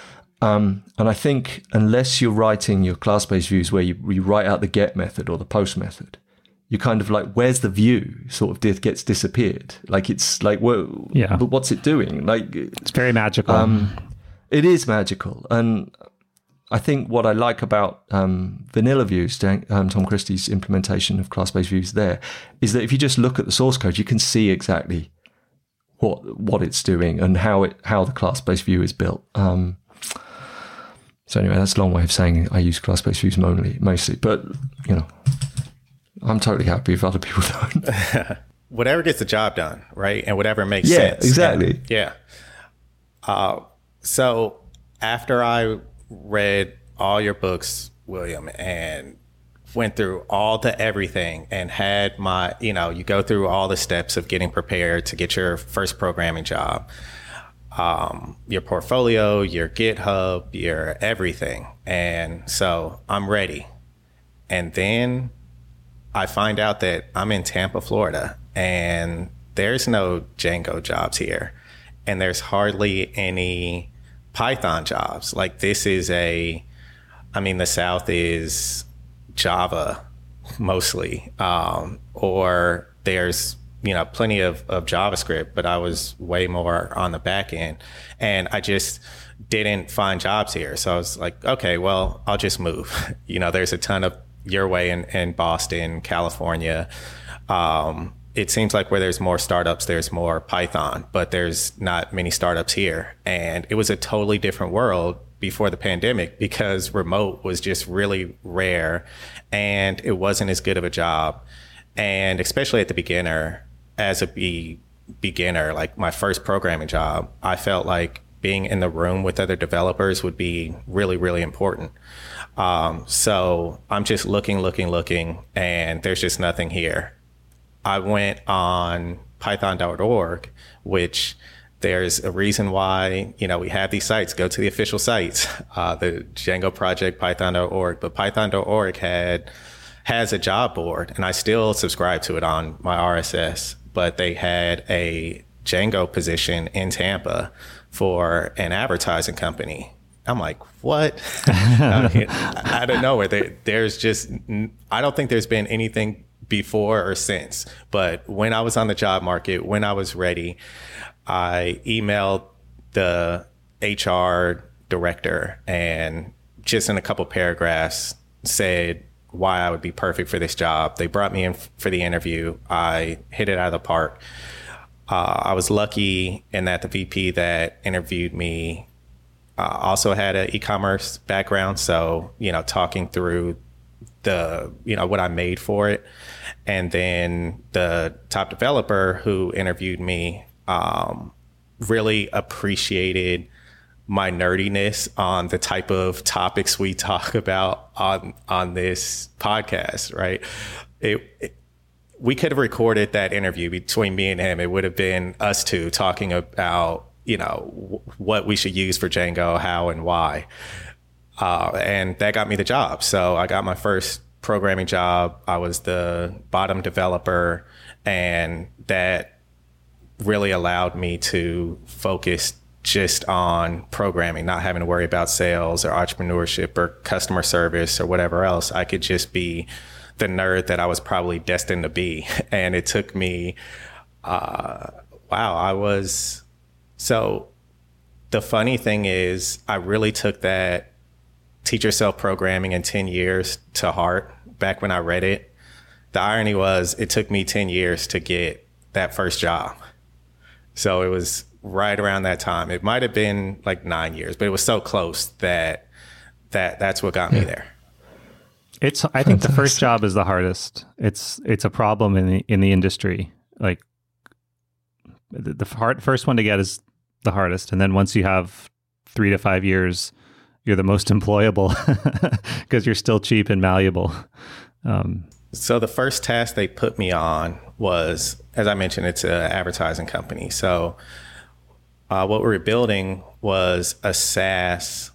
um, and I think unless you're writing your class-based views where you, you write out the get method or the post method, you kind of like, where's the view sort of di- gets disappeared. Like, it's like, well, yeah. but what's it doing? Like, it's very magical. Um, it is magical. And I think what I like about um, vanilla views, um, Tom Christie's implementation of class-based views there, is that if you just look at the source code, you can see exactly what what it's doing and how it how the class-based view is built. Um, so anyway, that's a long way of saying I use class-based views mostly, mostly, but you know, I'm totally happy if other people don't. Whatever gets the job done, right? And whatever makes yeah, sense. Exactly. And, yeah. Uh, so after I read all your books, William, and went through all the everything and had my, you know, you go through all the steps of getting prepared to get your first programming job, um, your portfolio, your GitHub, your everything. And so I'm ready. And then I find out that I'm in Tampa, Florida, and there's no Django jobs here. And there's hardly any Python jobs. Like, this is a, I mean, the South is Java mostly, um, or there's, you know, plenty of, of JavaScript, but I was way more on the back end, and I just didn't find jobs here. So I was like, okay, well, I'll just move. You know, there's a ton of your way in, in Boston, California. Um, it seems like where there's more startups, there's more Python, but there's not many startups here. And it was a totally different world before the pandemic, because remote was just really rare and it wasn't as good of a job. And especially at the beginner, as a be, beginner, like my first programming job, I felt like being in the room with other developers would be really, really important. Um, so I'm just looking, looking, looking, and there's just nothing here. I went on python dot org, which there's a reason why, you know, we have these sites. Go to the official sites, uh, the Django project, python dot org. But python dot org had has a job board, and I still subscribe to it on my R S S. But they had a Django position in Tampa for an advertising company. I'm like, what? Out of nowhere. There, there's just, I don't think there's been anything before or since. But when I was on the job market, when I was ready, I emailed the H R director and just in a couple paragraphs said why I would be perfect for this job. They brought me in for the interview. I hit it out of the park. Uh, I was lucky in that the V P that interviewed me uh, also had an e-commerce background. So, you know, talking through the, you know, what I made for it. And then the top developer who interviewed me um, really appreciated my nerdiness on the type of topics we talk about on on this podcast, right? It, it, we could have recorded that interview between me and him. It would have been us two talking about, you know, w- what we should use for Django, how and why. Uh, and that got me the job. So I got my first programming job. I was the bottom developer, and that really allowed me to focus just on programming, not having to worry about sales or entrepreneurship or customer service or whatever else. I could just be the nerd that I was probably destined to be. And it took me, uh, wow, I was, so the funny thing is I really took that teach yourself programming in ten years to heart back when I read it. The irony was it took me ten years to get that first job. So it was right around that time. It might have been like nine years, but it was so close that that that's what got me there. It's. I think the first job is the hardest. It's it's a problem in the in the industry. Like the, the hard, first one to get is the hardest, and then once you have three to five years, you're the most employable because you're still cheap and malleable. Um, so the first task they put me on was, as I mentioned, it's an advertising company. So uh, what we were building was a SaaS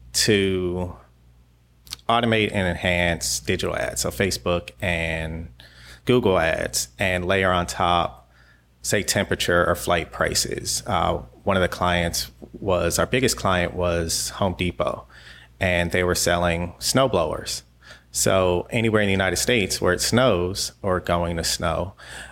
to automate and enhance digital ads, so Facebook and Google ads, and layer on top, say, temperature or flight prices. Uh, one of the clients was, our biggest client was Home Depot, and they were selling snow blowers. So anywhere in the United States where it snows or going to snow,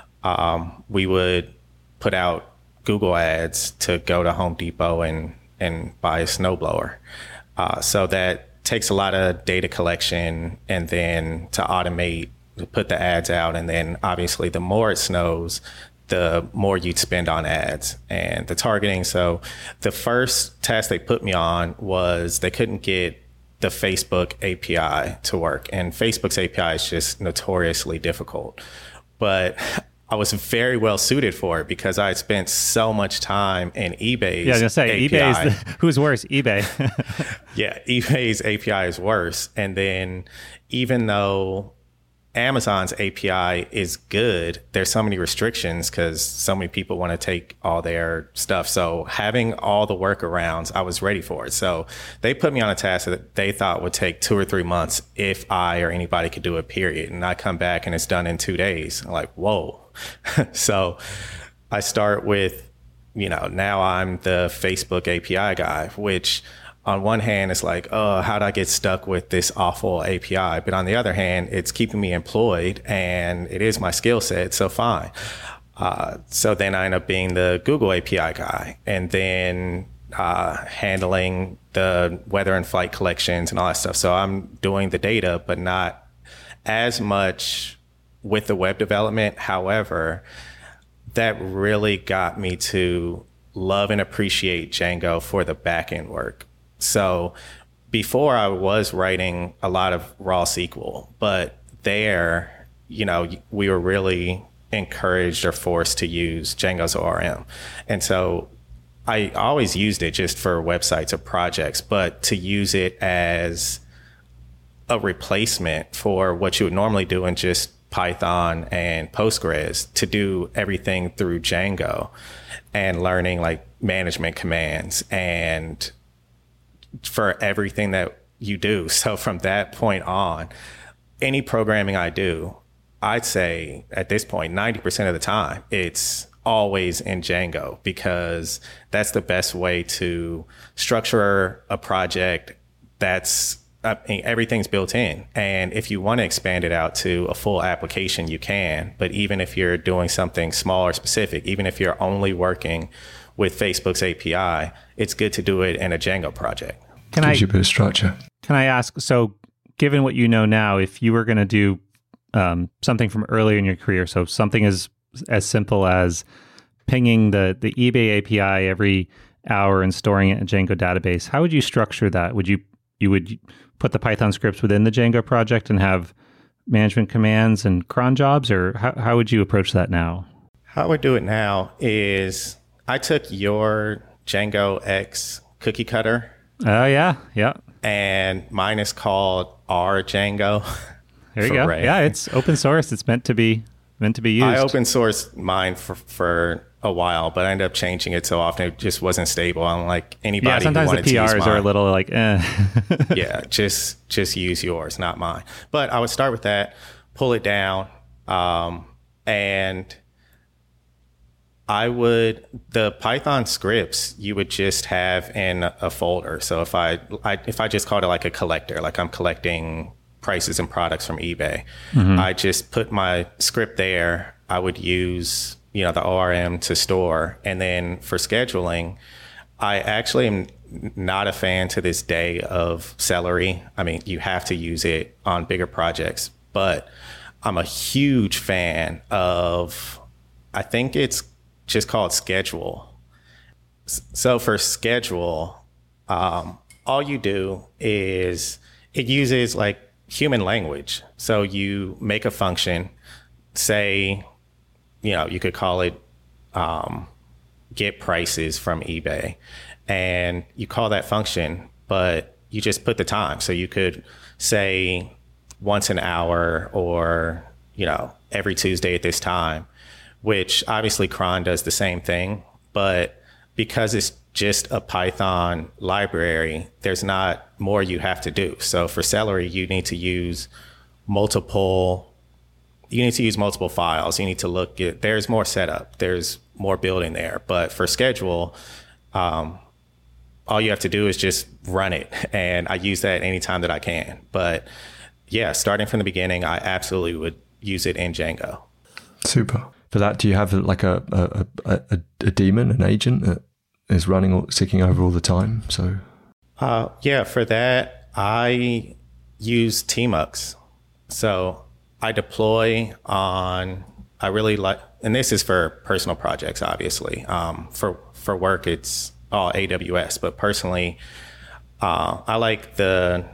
um, we would put out Google ads to go to Home Depot and, and buy a snowblower. Uh, so that takes a lot of data collection, and then to automate, to put the ads out. And then obviously the more it snows, the more you'd spend on ads and the targeting. So the first task they put me on was they couldn't get the Facebook A P I to work. And Facebook's A P I is just notoriously difficult. But I was very well suited for it because I had spent so much time in eBay's. Yeah, I was gonna say A P I. eBay's the, who's worse, eBay. Yeah, eBay's A P I is worse. And then even though Amazon's A P I is good, there's so many restrictions because so many people want to take all their stuff. So having all the workarounds, I was ready for it. So they put me on a task that they thought would take two or three months if I or anybody could do it, period. And I come back and it's done in two days. I'm like, whoa. So I start with, you know, now I'm the Facebook A P I guy, which on one hand, it's like, oh, how'd I get stuck with this awful A P I? But on the other hand, it's keeping me employed and it is my skill set, so fine. Uh, so then I end up being the Google A P I guy, and then uh, handling the weather and flight collections and all that stuff. So I'm doing the data, but not as much with the web development. However, that really got me to love and appreciate Django for the backend work. So before I was writing a lot of raw S Q L, but there, you know, we were really encouraged or forced to use Django's O R M. And so I always used it just for websites or projects, but to use it as a replacement for what you would normally do in just Python and Postgres, to do everything through Django and learning like management commands and for everything that you do. So from that point on, any programming I do, I'd say at this point, ninety percent of the time, it's always in Django, because that's the best way to structure a project. That's I mean, everything's built in. And if you want to expand it out to a full application, you can. But even if you're doing something small or specific, even if you're only working with Facebook's A P I, it's good to do it in a Django project. Can Gives I, you a bit of structure. Can I ask, so given what you know now, if you were going to do um, something from earlier in your career, so something as as simple as pinging the, the eBay A P I every hour and storing it in a Django database, how would you structure that? Would you you would put the Python scripts within the Django project and have management commands and cron jobs, or how, how would you approach that now? How I would do it now is I took your Django X cookie cutter. Oh, yeah. Yeah. And mine is called R Django. There you go. Ray. Yeah, it's open source. It's meant to be meant to be used. I open sourced mine for, for a while, but I ended up changing it so often it just wasn't stable. I'm like, anybody yeah, sometimes who the wanted P Rs to use are mine, a little like, eh. yeah, just just use yours, not mine. But I would start with that, pull it down, um, and I would, the Python scripts you would just have in a folder. So if I, I if I just called it like a collector, like I'm collecting prices and products from eBay, mm-hmm. I just put my script there. I would use, you know, the O R M to store. And then for scheduling, I actually am not a fan to this day of Celery. I mean, you have to use it on bigger projects, but I'm a huge fan of, I think it's just called Schedule. So for Schedule, um, all you do is it uses like human language. So you make a function, say, you know, you could call it um, get prices from eBay, and you call that function, but you just put the time. So you could say once an hour, or, you know, every Tuesday at this time, which obviously cron does the same thing, but because it's just a Python library, there's not more you have to do. So for Celery, you need to use multiple, you need to use multiple files. You need to look at, there's more setup, there's more building there. But for Schedule, um, all you have to do is just run it. And I use that anytime that I can. But yeah, starting from the beginning, I absolutely would use it in Django. Super. For that, do you have like a a, a, a daemon, an agent that is running, or ticking over all the time? So, uh, yeah, for that, I use Tmux. So I deploy on, I really like, and this is for personal projects, obviously. Um, for, for work, it's all A W S, but personally, uh, I like the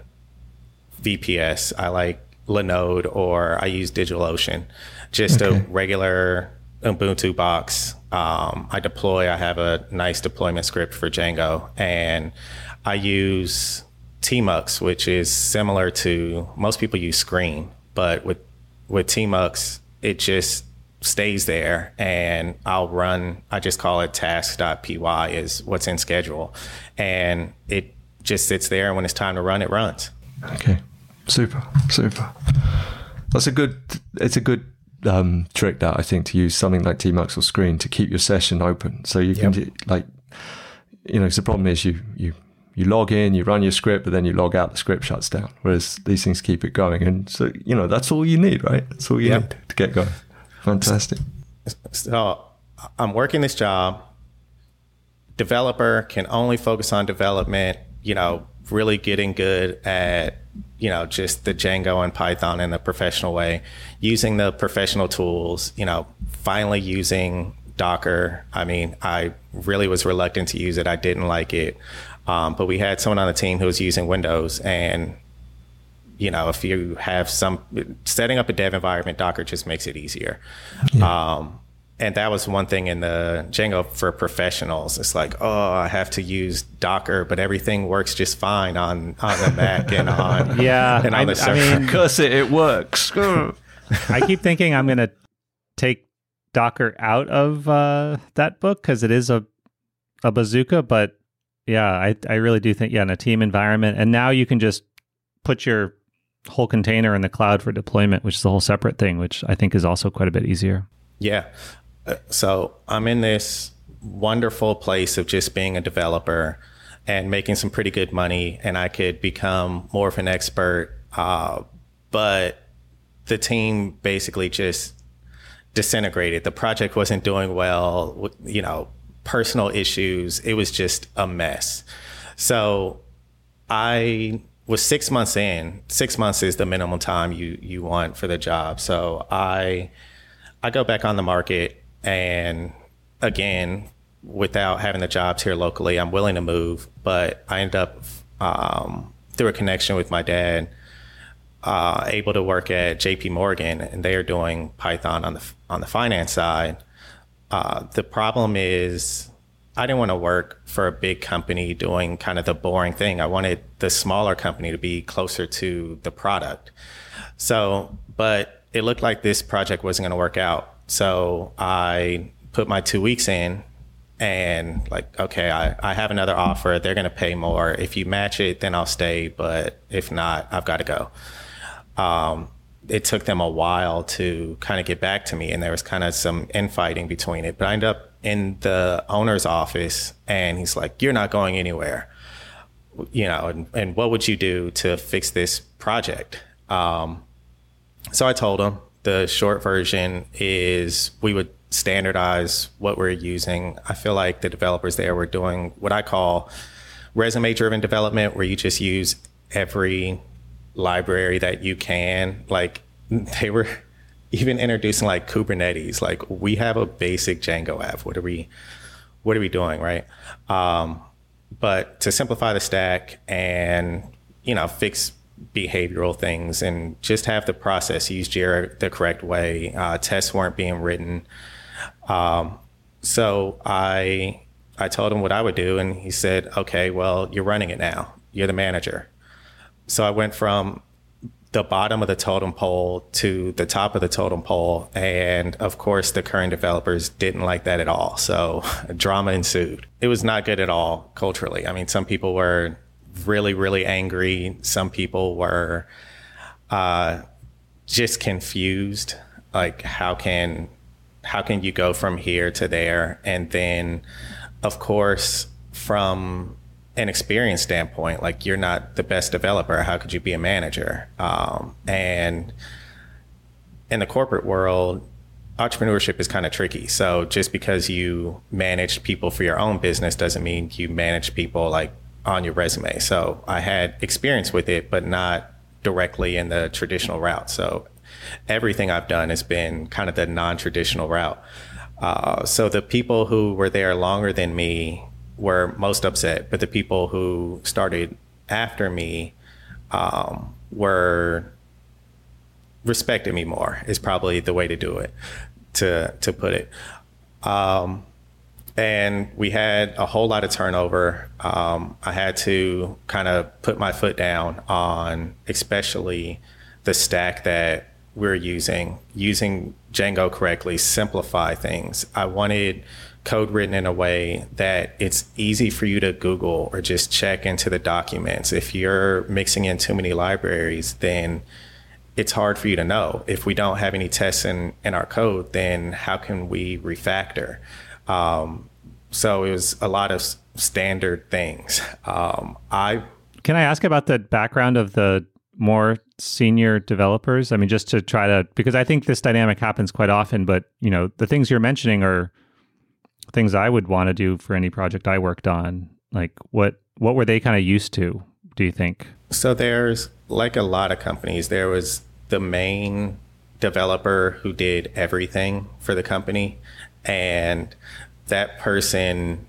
V P S. I like Linode, or I use DigitalOcean. Just okay. a regular Ubuntu box. Um, I deploy, I have a nice deployment script for Django, and I use Tmux, which is similar to, most people use Screen, but with, with Tmux, it just stays there, and I'll run, I just call it tasks.py is what's in Schedule, and it just sits there, and when it's time to run, it runs. Okay, super, super. That's a good, it's a good um, trick, that I think, to use something like Tmux or Screen to keep your session open. So you can, yep. like, you know, 'cause the problem is you, you, you log in, you run your script, but then you log out, the script shuts down. Whereas these things keep it going. And so, you know, that's all you need, right? That's all you yep. need to get going. Fantastic. So I'm working this job. Developer can only focus on development, you know, really getting good at, you know, just the Django and Python in a professional way, using the professional tools, you know, finally using Docker. I mean, I really was reluctant to use it. I didn't like it. Um, but we had someone on the team who was using Windows, and, you know, if you have some, setting up a dev environment, Docker just makes it easier. Yeah. Um, and that was one thing in the Django for professionals. It's like, oh, I have to use Docker, but everything works just fine on, on the Mac and on, yeah, and on I, the server. I mean, curse it, it works. I keep thinking I'm going to take Docker out of uh, that book because it is a, a bazooka. But yeah, I, I really do think, yeah, in a team environment. And now you can just put your whole container in the cloud for deployment, which is a whole separate thing, which I think is also quite a bit easier. Yeah. So I'm in this wonderful place of just being a developer and making some pretty good money, and I could become more of an expert. Uh, but the team basically just disintegrated. The project wasn't doing well, you know, personal issues. It was just a mess. So I was six months in. Six months is the minimum time you, you want for the job. So I I go back on the market. And again, without having the jobs here locally, I'm willing to move, but I end up um, through a connection with my dad, uh, able to work at J P Morgan, and they are doing Python on the on the finance side. Uh, the problem is, I didn't want to work for a big company doing kind of the boring thing. I wanted the smaller company to be closer to the product. So, but it looked like this project wasn't going to work out. So I put my two weeks in and like, okay, I, I have another offer. They're going to pay more. If you match it, then I'll stay. But if not, I've got to go. Um, it took them a while to kind of get back to me. And there was kind of some infighting between it. But I ended up in the owner's office and he's like, you're not going anywhere. You know, and, and what would you do to fix this project? Um, so I told him. The short version is we would standardize what we're using. I feel like the developers there were doing what I call resume-driven development, where you just use every library that you can. Like they were even introducing like Kubernetes. Like we have a basic Django app. What are we, what are we doing, right? Um, but to simplify the stack and, you know, fix behavioral things and just have the process, use Jira the correct way. Uh, tests weren't being written. Um, so I I told him what I would do, and he said, okay, well, you're running it now. You're the manager. So I went from the bottom of the totem pole to the top of the totem pole. And of course, the current developers didn't like that at all. So drama ensued. It was not good at all culturally. I mean, some people were really, really angry. Some people were uh, just confused. Like, how can how can you go from here to there? And then, of course, from an experience standpoint, like, you're not the best developer. How could you be a manager? Um, and in the corporate world, entrepreneurship is kind of tricky. So just because you manage people for your own business doesn't mean you manage people like on your resume. So I had experience with it, but not directly in the traditional route. So everything I've done has been kind of the non-traditional route. Uh, so the people who were there longer than me were most upset, but the people who started after me um, were respected me more, is probably the way to do it, to to put it. Um, and we had a whole lot of turnover. Um, I had to kind of put my foot down on especially the stack that we're using, using Django correctly, simplify things. I wanted code written in a way that it's easy for you to Google or just check into the documents. If you're mixing in too many libraries, then it's hard for you to know. If we don't have any tests in, in our code, then how can we refactor? Um, so it was a lot of standard things. Um, I Can I ask about the background of the more senior developers? I mean, just to try to, because I think this dynamic happens quite often, but you know, the things you're mentioning are things I would want to do for any project I worked on. Like what, what were they kind of used to, do you think? So there's, like a lot of companies, there was the main developer who did everything for the company. And that person,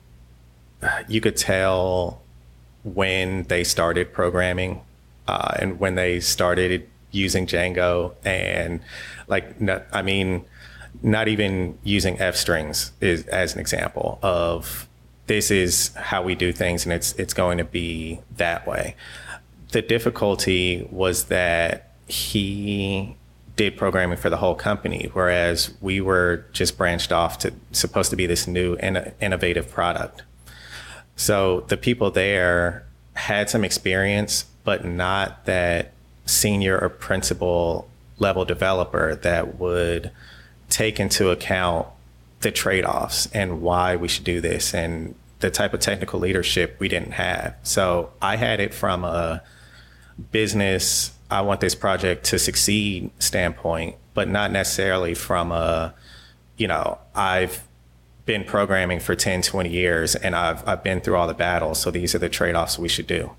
you could tell when they started programming uh, and when they started using Django. And like, no, I mean, not even using F strings is as an example of this is how we do things and it's it's going to be that way. The difficulty was that he did programming for the whole company, whereas we were just branched off to supposed to be this new and innovative product. So the people there had some experience, but not that senior or principal level developer that would take into account the trade-offs and why we should do this and the type of technical leadership we didn't have. So I had it from a business, I want this project to succeed standpoint, but not necessarily from a, you know, I've been programming for ten, twenty years and I've, I've been through all the battles. So these are the trade-offs we should do.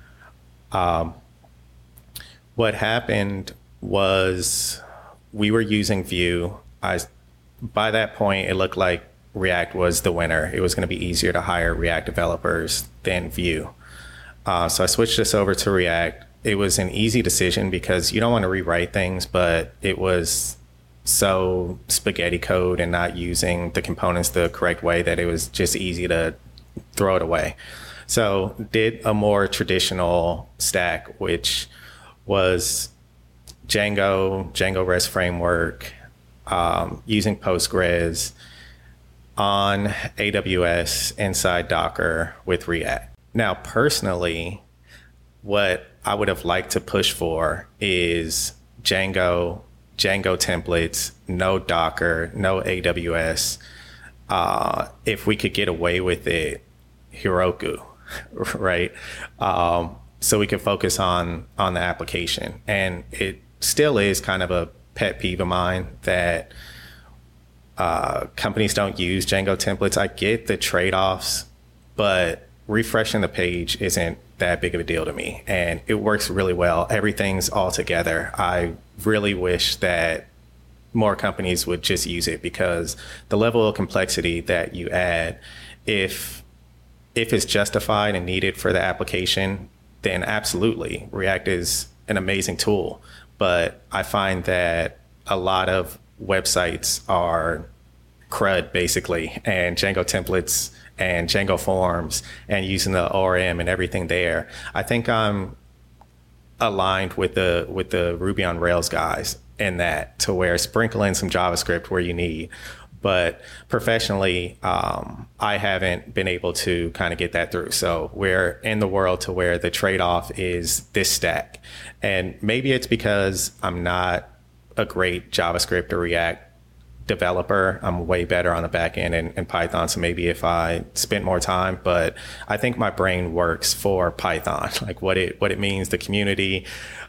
Um, what happened was we were using Vue. I, by that point, it looked like React was the winner. It was going to be easier to hire React developers than Vue. Uh, so I switched this over to React. It was an easy decision because you don't want to rewrite things, but it was so spaghetti code and not using the components the correct way that it was just easy to throw it away. So did a more traditional stack, which was Django, Django REST framework, um, using Postgres on A W S inside Docker with React. Now, personally, what I would have liked to push for is Django, Django templates, no Docker, no A W S. Uh, if we could get away with it, Heroku, right? Um, so we could focus on on the application. And it still is kind of a pet peeve of mine that uh, companies don't use Django templates. I get the trade-offs, but refreshing the page isn't that big of a deal to me. And it works really well. Everything's all together. I really wish that more companies would just use it because the level of complexity that you add, if if it's justified and needed for the application, then absolutely, React is an amazing tool. But I find that a lot of websites are CRUD, basically, and Django templates and Django forms and using the O R M and everything there. I think I'm aligned with the with the Ruby on Rails guys in that, to where sprinkle in some JavaScript where you need. But professionally, um, I haven't been able to kind of get that through. So we're in the world to where the trade-off is this stack. And maybe it's because I'm not a great JavaScript or React developer. I'm way better on the back end in, in Python. So maybe if I spent more time, but I think my brain works for Python, like what it what it means, the community,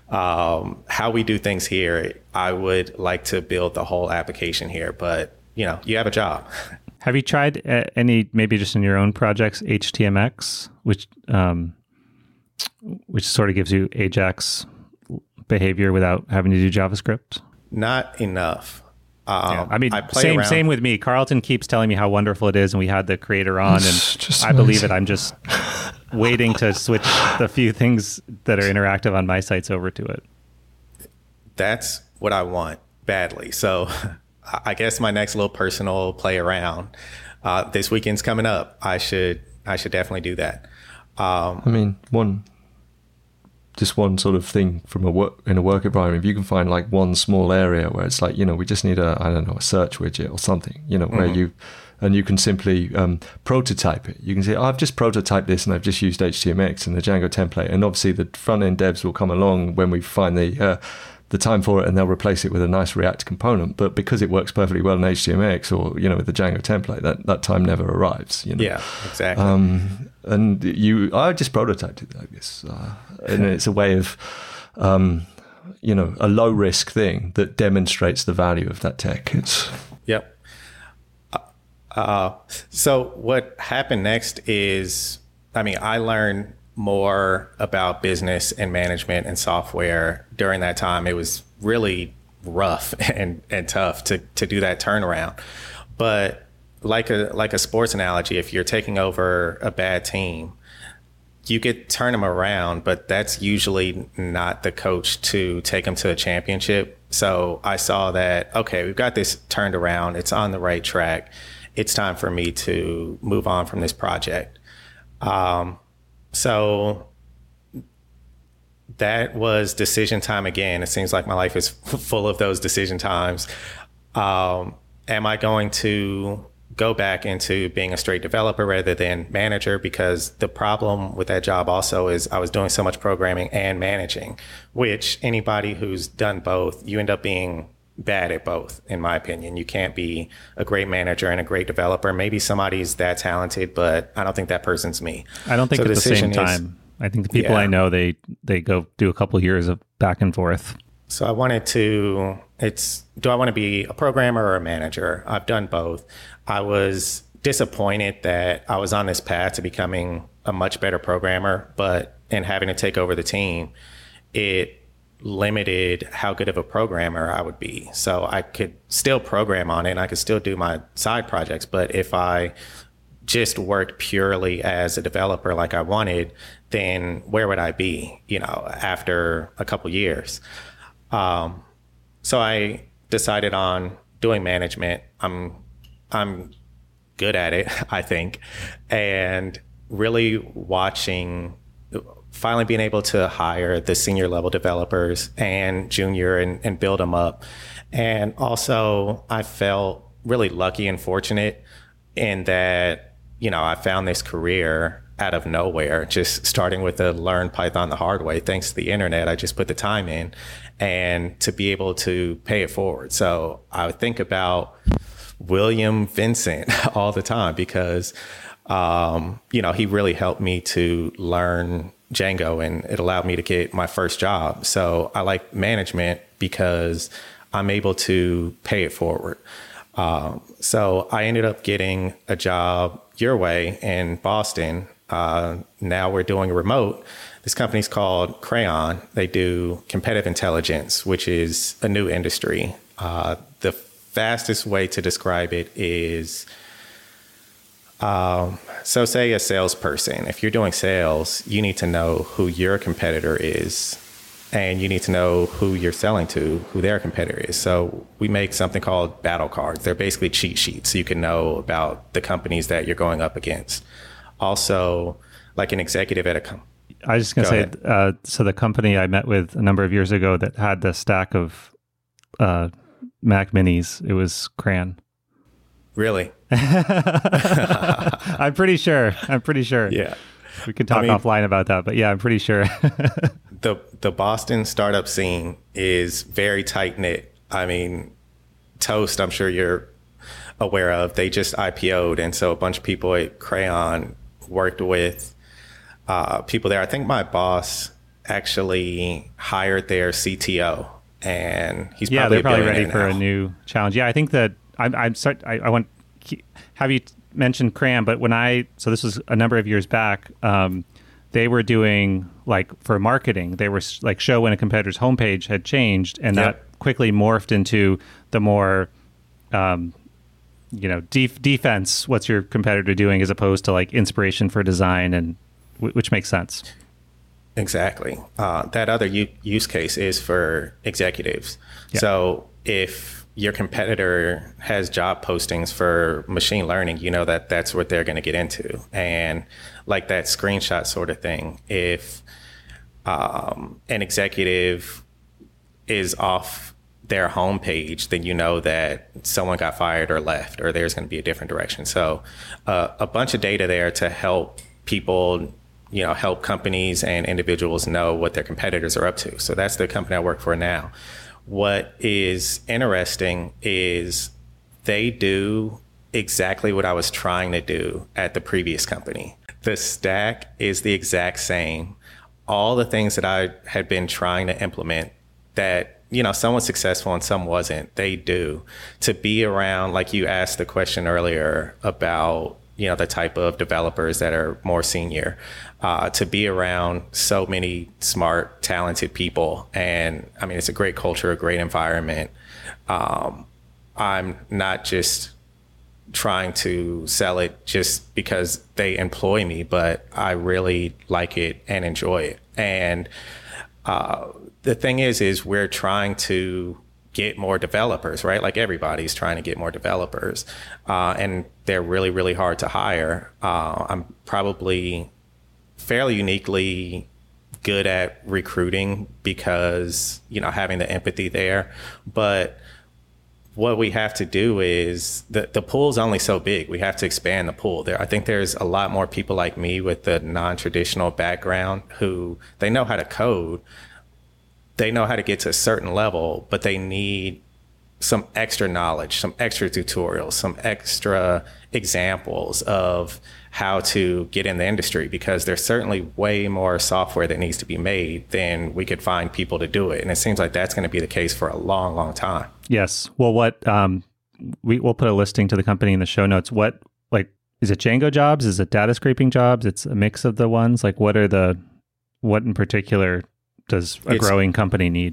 um, how we do things here. I would like to build the whole application here, but you know, you have a job. Have you tried uh, any, maybe just in your own projects, H T M X, which um, which sort of gives you Ajax behavior without having to do JavaScript? Not enough. Um, yeah. I mean, I same around. same with me. Carlton keeps telling me how wonderful it is, and we had the creator on, and just I believe it. I'm just waiting to switch the few things that are interactive on my sites over to it. That's what I want badly. So I guess my next little personal play around, uh, this weekend's coming up. I should I should definitely do that. Um, I mean, one just one sort of thing from a work in a work environment. If you can find like one small area where it's like, you know, we just need a I don't know a search widget or something, you know, where mm-hmm. you and you can simply um, prototype it. You can say, oh, I've just prototyped this and I've just used H T M X and the Django template, and obviously the front end devs will come along when we find the uh, the time for it, and they'll replace it with a nice React component. But because it works perfectly well in H T M X or, you know, with the Django template, that, that time never arrives. You know? Yeah, exactly. Um, and you, I just prototyped it, I guess. Uh, and it's a way of, um, you know, a low risk thing that demonstrates the value of that tech. It's Yep. Uh, so what happened next is, I mean, I learned more about business and management and software during that time. It was really rough and, and tough to, to do that turnaround. But like a like a sports analogy, if you're taking over a bad team, you could turn them around, but that's usually not the coach to take them to a championship. So I saw that, okay, we've got this turned around. It's on the right track. It's time for me to move on from this project. Um, so that was decision time again. It seems like my life is full of those decision times. Um, am I going to go back into being a straight developer rather than manager? Because the problem with that job also is I was doing so much programming and managing, which anybody who's done both, you end up being bad at both, in my opinion. You can't be a great manager and a great developer. Maybe somebody's that talented, but I don't think that person's me. I don't think So at the the same decision is- time. I think the people Yeah. I know, they they go do a couple of years of back and forth. So I wanted to, it's, do I want to be a programmer or a manager? I've done both. I was disappointed that I was on this path to becoming a much better programmer, but in having to take over the team, it limited how good of a programmer I would be. So I could still program on it and I could still do my side projects. But if I just worked purely as a developer like I wanted, then where would I be, you know, after a couple years? Um, so I decided on doing management. I'm, I'm good at it, I think, and really watching, finally being able to hire the senior level developers and junior and, and build them up. And also I felt really lucky and fortunate in that, you know, I found this career out of nowhere, just starting with a learn Python the hard way. Thanks to the internet, I just put the time in and to be able to pay it forward. So I would think about William Vincent all the time because, um, you know, he really helped me to learn Django and it allowed me to get my first job. So I like management because I'm able to pay it forward. Um, so I ended up getting a job your way in Boston. Uh, now we're doing a remote. This company's called Crayon. They do competitive intelligence, which is a new industry. Uh, the fastest way to describe it is, um, so say a salesperson, if you're doing sales, you need to know who your competitor is and you need to know who you're selling to, who their competitor is. So we make something called battle cards. They're basically cheat sheets so you can know about the companies that you're going up against. Also, like an executive at a company. I was just going to say, uh, so the company I met with a number of years ago that had the stack of uh, Mac Minis, it was Crayon. Really? I'm pretty sure. I'm pretty sure. Yeah. We can talk I mean, offline about that, but yeah, I'm pretty sure. the the Boston startup scene is very tight knit. I mean, Toast, I'm sure you're aware of, they just I P O'd, and so a bunch of people at Crayon worked with uh, people there. I think my boss actually hired their C T O, and he's yeah, probably they're probably ready now. for a new challenge. Yeah, I think that I'm. I'm start. I, I want have you mentioned Crayon, but when I so this was a number of years back. Um, they were doing like for marketing. They were like show when a competitor's homepage had changed, and yep. that quickly morphed into the more. Um, you know, def- defense, what's your competitor doing, as opposed to like inspiration for design, and w- which makes sense. Exactly. Uh, that other u- use case is for executives. Yeah. So if your competitor has job postings for machine learning, you know that that's what they're going to get into. And like that screenshot sort of thing, if um, an executive is off their homepage, then you know that someone got fired or left, or there's going to be a different direction. So uh, a bunch of data there to help people, you know, help companies and individuals know what their competitors are up to. So that's the company I work for now. What is interesting is they do exactly what I was trying to do at the previous company. The stack is the exact same. All the things that I had been trying to implement that, you know, some was successful and some wasn't, they do. To be around, like you asked the question earlier about, you know, the type of developers that are more senior, uh, to be around so many smart, talented people. And I mean, it's a great culture, a great environment. Um, I'm not just trying to sell it just because they employ me, but I really like it and enjoy it. And uh, the thing is, is we're trying to get more developers, right? Like everybody's trying to get more developers, uh, and they're really, really hard to hire. Uh, I'm probably fairly uniquely good at recruiting because, you know, having the empathy there. But what we have to do is the, the pool's only so big. We have to expand the pool there. I think there's a lot more people like me with the non-traditional background who they know how to code. They know how to get to a certain level, but they need some extra knowledge, some extra tutorials, some extra examples of how to get in the industry, because there's certainly way more software that needs to be made than we could find people to do it. And it seems like that's going to be the case for a long, long time. Yes. Well, what um, we, we'll put a listing to the company in the show notes. What, like, is it Django jobs? Is it data scraping jobs? It's a mix of the ones. Like, what are the, what in particular does a it's, growing company need?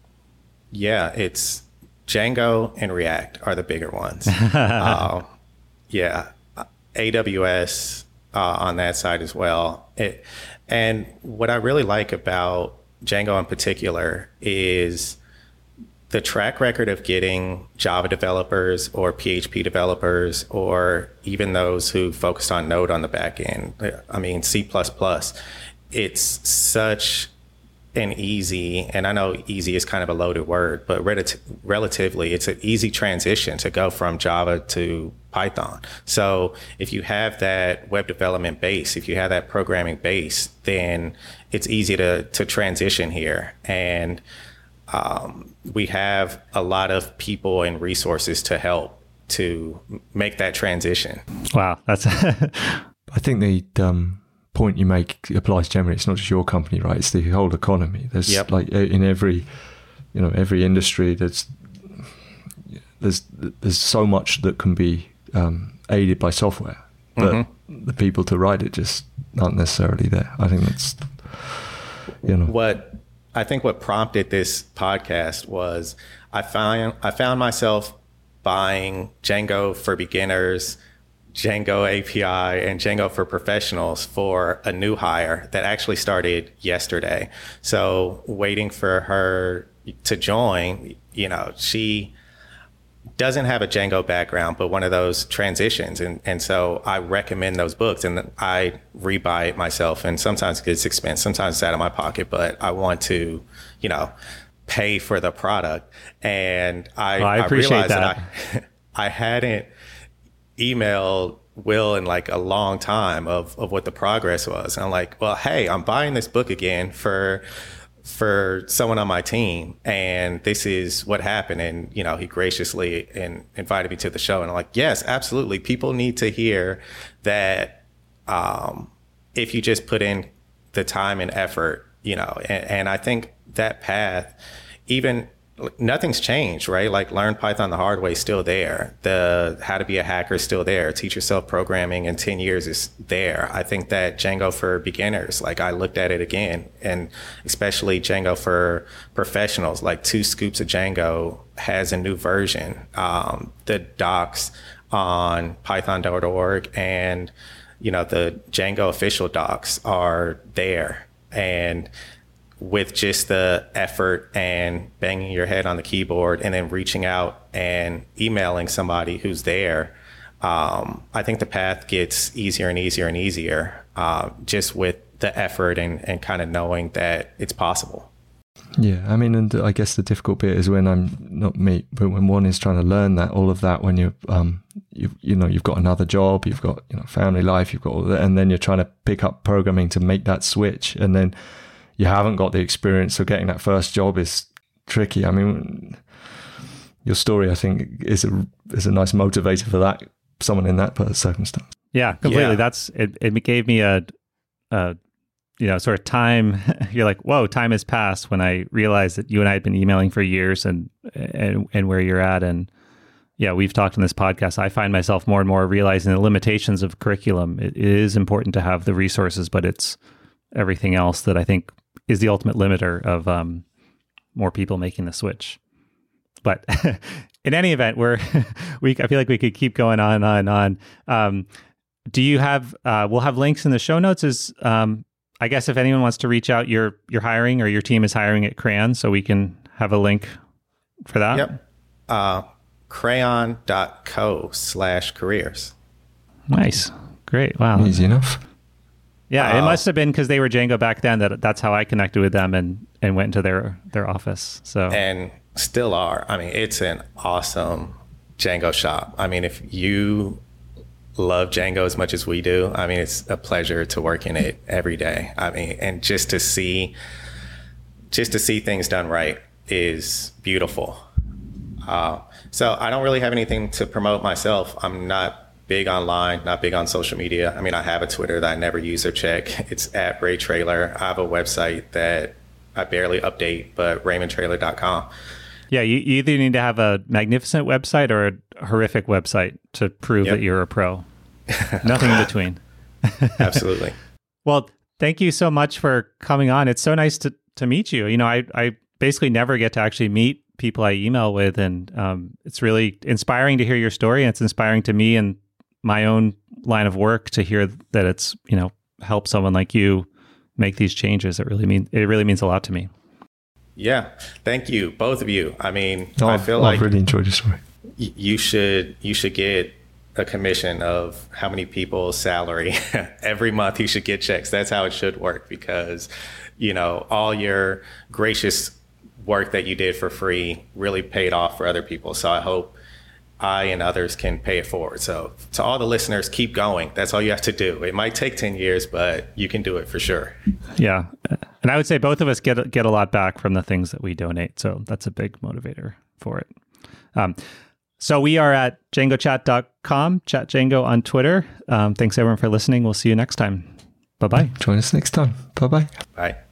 Yeah, it's Django and React are the bigger ones. uh, yeah. A W S uh, on that side as well. It, and what I really like about Django in particular is the track record of getting Java developers or P H P developers, or even those who focused on Node on the back end. I mean, C plus plus. It's such an easy, and I know easy is kind of a loaded word, but rel- relatively, it's an easy transition to go from Java to Python. So if you have that web development base, if you have that programming base, then it's easy to, to transition here. And um, we have a lot of people and resources to help to make that transition. Wow. That's, I think the, um, point you make applies generally. It's not just your company, right? It's the whole economy. There's yep. like in every, you know, every industry. There's there's there's so much that can be um, aided by software, but mm-hmm. the people to write it just aren't necessarily there. I think that's, you know, what I think what prompted this podcast was I found I found myself buying Django for Beginners, Django A P I, and Django for Professionals for a new hire that actually started yesterday. So waiting for her to join, you know, she doesn't have a Django background, but one of those transitions. And, and so I recommend those books, and I rebuy it myself. And sometimes it's expensive, sometimes it's out of my pocket, but I want to, you know, pay for the product. And I, well, I appreciate I realized that, that I, I hadn't emailed Will in like a long time of, of what the progress was. And I'm like, well, hey, I'm buying this book again for for someone on my team, and this is what happened. And, you know, he graciously in, invited me to the show. And I'm like, yes, absolutely. People need to hear that um, if you just put in the time and effort, you know, and, and I think that path, even nothing's changed, right? Like learn Python the hard way is still there. The how to be a hacker is still there. Teach yourself programming in ten years is there. I think that Django for Beginners, like I looked at it again, and especially Django for Professionals, like Two Scoops of Django has a new version. Um, the docs on python dot org and, you know, the Django official docs are there. And with just the effort and banging your head on the keyboard and then reaching out and emailing somebody who's there, um, I think the path gets easier and easier and easier, uh, just with the effort and, and kind of knowing that it's possible. Yeah, I mean, and I guess the difficult bit is when I'm not me, but when one is trying to learn that, all of that, when you're, um, you you know, you've got another job, you've got, you know, family life, you've got all that, and then you're trying to pick up programming to make that switch, and then you haven't got the experience, so getting that first job is tricky. I mean, your story, I think, is a is a nice motivator for that someone in that circumstance. Yeah, completely. Yeah. That's it. It gave me a, a, you know, sort of time. You're like, whoa, time has passed. When I realized that you and I had been emailing for years, and and and where you're at, and yeah, we've talked on this podcast. I find myself more and more realizing the limitations of curriculum. It, it is important to have the resources, but it's everything else that I think is the ultimate limiter of um, more people making the switch. But in any event, we're we I feel like we could keep going on and on and on. Um, do you have? Uh, we'll have links in the show notes. Is um, I guess if anyone wants to reach out, you're you're hiring or your team is hiring at Crayon, so we can have a link for that? Yep. Uh, crayon.co slash careers. Nice. Great. Wow. Easy enough. Yeah, it Uh, must have been because they were Django back then that that's how I connected with them and, and went into their, their office. So And still are. I mean, it's an awesome Django shop. I mean, if you love Django as much as we do, I mean, it's a pleasure to work in it every day. I mean, and just to see, just to see things done right is beautiful. Uh, so I don't really have anything to promote myself. I'm not big online, not big on social media. I mean, I have a Twitter that I never use or check. It's at Ray Trailer. I have a website that I barely update, but raymond trailer dot com. yeah, you, you either need to have a magnificent website or a horrific website to prove Yep. that you're a pro. Nothing in between. Absolutely. Well, thank you so much for coming on. It's so nice to, to meet you. You know, I, I basically never get to actually meet people I email with, and um, it's really inspiring to hear your story, and it's inspiring to me and my own line of work to hear that it's, you know, help someone like you make these changes. It really mean it really means a lot to me. Yeah. Thank you, both of you. I mean, Oh, I feel I've like really enjoyed the story. y- you should you should get a commission of how many people's salary every month. You should get checks. That's how it should work, because, you know, all your gracious work that you did for free really paid off for other people. So I hope I and others can pay it forward. So to all the listeners, keep going. That's all you have to do. It might take ten years, but you can do it for sure. Yeah. And I would say both of us get get a lot back from the things that we donate. So that's a big motivator for it. Um, so we are at django chat dot com, Chat Django on Twitter. Um, thanks everyone for listening. We'll see you next time. Bye-bye. Join us next time. Bye-bye. Bye.